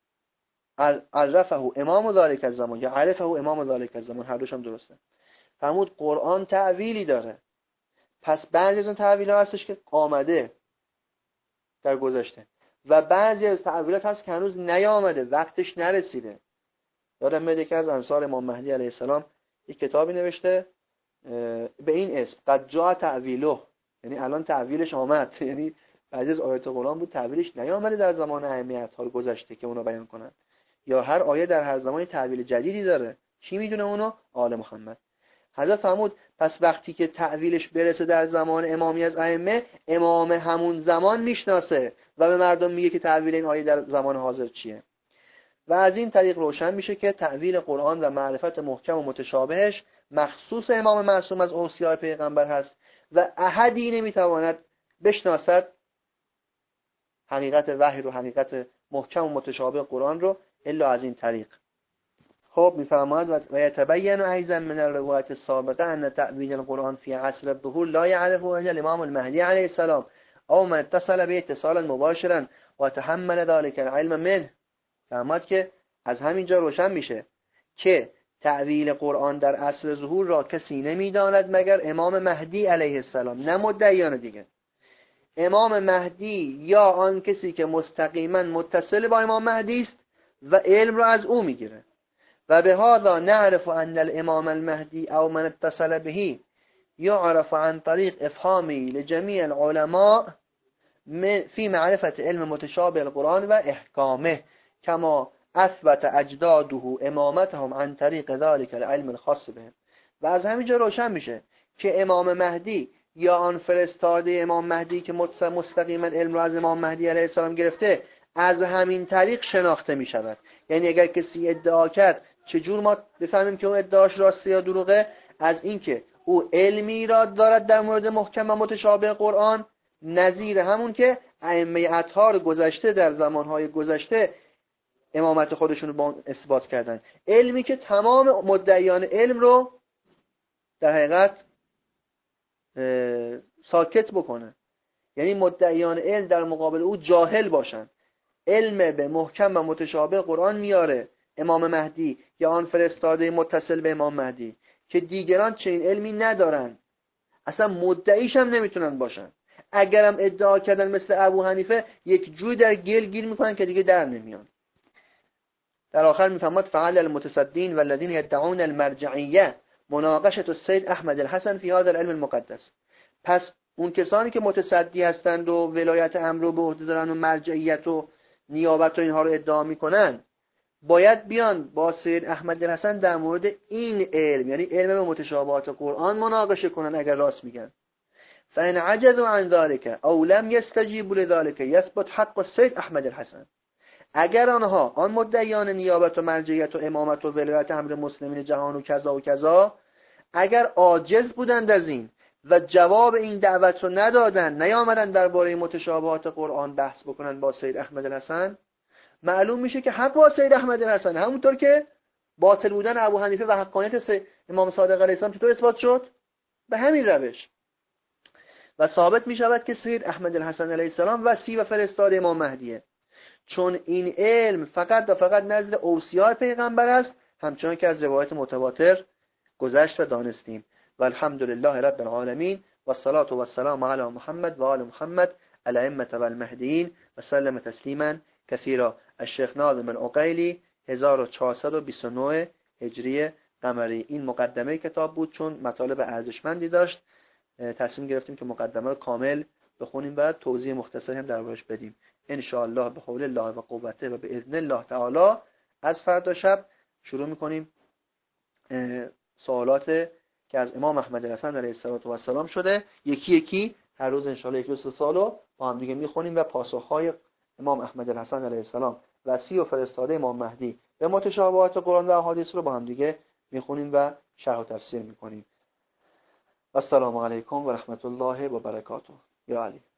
عرفه امام ذالک الزمان یا عرفه امام ذالک الزمان، هر دوش هم درسته. فرمود قرآن تعویلی داره، پس بعضی از اون تعویل‌ها هستش که آمده در گذشته و بعضی از تعویلات هست که هنوز نیامده، وقتش نرسیده. یادم میاد که از انصار امام مهدی علیه السلام یک کتابی نوشته به این اسم قد جاء تعویله، یعنی الان تعویلش آمد، یعنی بعضی از آیات قرآن بود تعویلش نیامده در زمان ائمه ها گذشته که اونا بیان کنن، یا هر آیه در هر زمانی تعویل جدیدی داره. کی میدونه اونو؟ آل محمد. حضرت فرمود پس وقتی که تعویلش برسه در زمان امامی از ائمه، امام همون زمان میشناسه و به مردم میگه که تعویل این آیه در زمان حاضر چیه، و از این طریق روشن میشه که تعویل قرآن و معرفت محکم و متشابهش مخصوص امام معصوم از اوصیاء پیغمبر هست و احدی نمیتواند بشناسد حقیقت وحی رو، حقیقت محکم و متشابه قرآن رو الا از این طریق. خب میفرماید و یتبین ایضا من الروایات السابقه ان تعویل القرآن فی عصر الظهور لا يعرفه الا الامام المهدی علیه السلام او من اتصل به اتصالا مباشرا و تحمل ذلك العلم منه. فرمود که از همینجا روشن میشه که تعویل قرآن در عصر ظهور را کسی نمیداند مگر امام مهدی علیه السلام، نه مدعیان دیگه. امام مهدی یا آن کسی که مستقیما متصل با امام مهدی است و علم را از او میگیره. و به هذا نعرف ان الامام المهدی او من اتصل به يعرف عن طریق افهامی لجمیع العلماء فی معرفت علم متشابه القرآن و احکامه کما اثبت اجداده امامتهم عن طریق ذلك العلم الخاص بهم. و از همینجا روشن میشه که امام مهدی یا آن فرستاده امام مهدی که مستقیما علم را از امام مهدی علیه السلام گرفته، از همین طریق شناخته می شود. یعنی اگر کسی ادعا کرد، چجور ما بفهمیم که اون ادعاش راسته یا دروغه؟ از اینکه او علمی را دارد در مورد محکم و متشابه قرآن، نظیر همون که ائمه اطهار گذشته در زمانهای گذشته امامت خودشون رو با اثبات کردن. علمی که تمام مدعیان علم رو در حقیقت ساکت بکنه. یعنی مدعیان علم در مقابل او جاهل باشن. علم به محکم و متشابه قرآن میاره امام مهدی یا آن فرستاده متصل به امام مهدی که دیگران چنین علمی ندارن، اصلا مدعیش هم نمیتونن باشن. اگرم ادعا کردن مثل ابو حنیفه یک جوی در گل گیر میکنن که دیگه در نمیان. در آخر میفهمد فعل المتصدین والذین يدعون المرجعیه مناقشه السید احمد الحسن فی هذا العلم المقدس. پس اون کسانی که متصدی هستند و ولایت امر رو به عهده دارن و مرجعیت و نیابت و اینها رو ادعا میکنن، باید بیان با سید احمد الحسن در مورد این علم، یعنی علم به متشابهات قرآن، مناقشه کنن اگر راست میگن. فان عجزوا عن ذلك او لم يستجيبوا لذلك يثبت حق السید احمد الحسن. اگر آنها، آن مدعیان نیابت و مرجعیت و امامت و ولایت امر مسلمین جهان و کذا و کذا، اگر عاجز بودند از این و جواب این دعوت رو ندادن، نیامدن درباره متشابهات قرآن بحث بکنن با سید احمد الحسن، معلوم میشه که حق با سید احمد الحسن. همونطور که باطل بودن ابو حنیفه و حقانیت امام صادق علیه السلام چطور اثبات شد؟ به همین روش. و ثابت میشود که سید احمد الحسن علیه السلام وصی و فرستاده امام مهدیه، چون این علم فقط و فقط نزد اوصیاء پیغمبر است، همچنان که از روایت متواتر گذشت و دانستیم. و الحمدلله رب العالمین و الصلاة و السلام علی محمد و آل محمد الائمة و المهدیین و سلم تسلیما کثیرا. الشیخ ناظم العقیلی هزار و چهارصد و بیست و نه هجری قمری. این مقدمه کتاب بود. چون مطالب ارزشمندی داشت، تصمیم گرفتیم که مقدمه رو کامل بخونیم، بعد توضیح مختصری هم دربارش بدیم. ان شاء الله به حول الله و قوته و به اذن الله تعالی از فردا شب شروع میکنیم سوالات که از امام احمد الحسن علیه السلام شده. یکی یکی هر روز ان شاء الله یک دو سه سالو با هم دیگه میخونیم و پاسخهای امام احمد الحسن علیه السلام وصی و فرستاده امام مهدی به متشابهات قرآن و احادیث رو با هم دیگه میخونیم و شرح و تفسیر میکنیم. السلام علیکم و رحمت الله و برکاته. یا علی.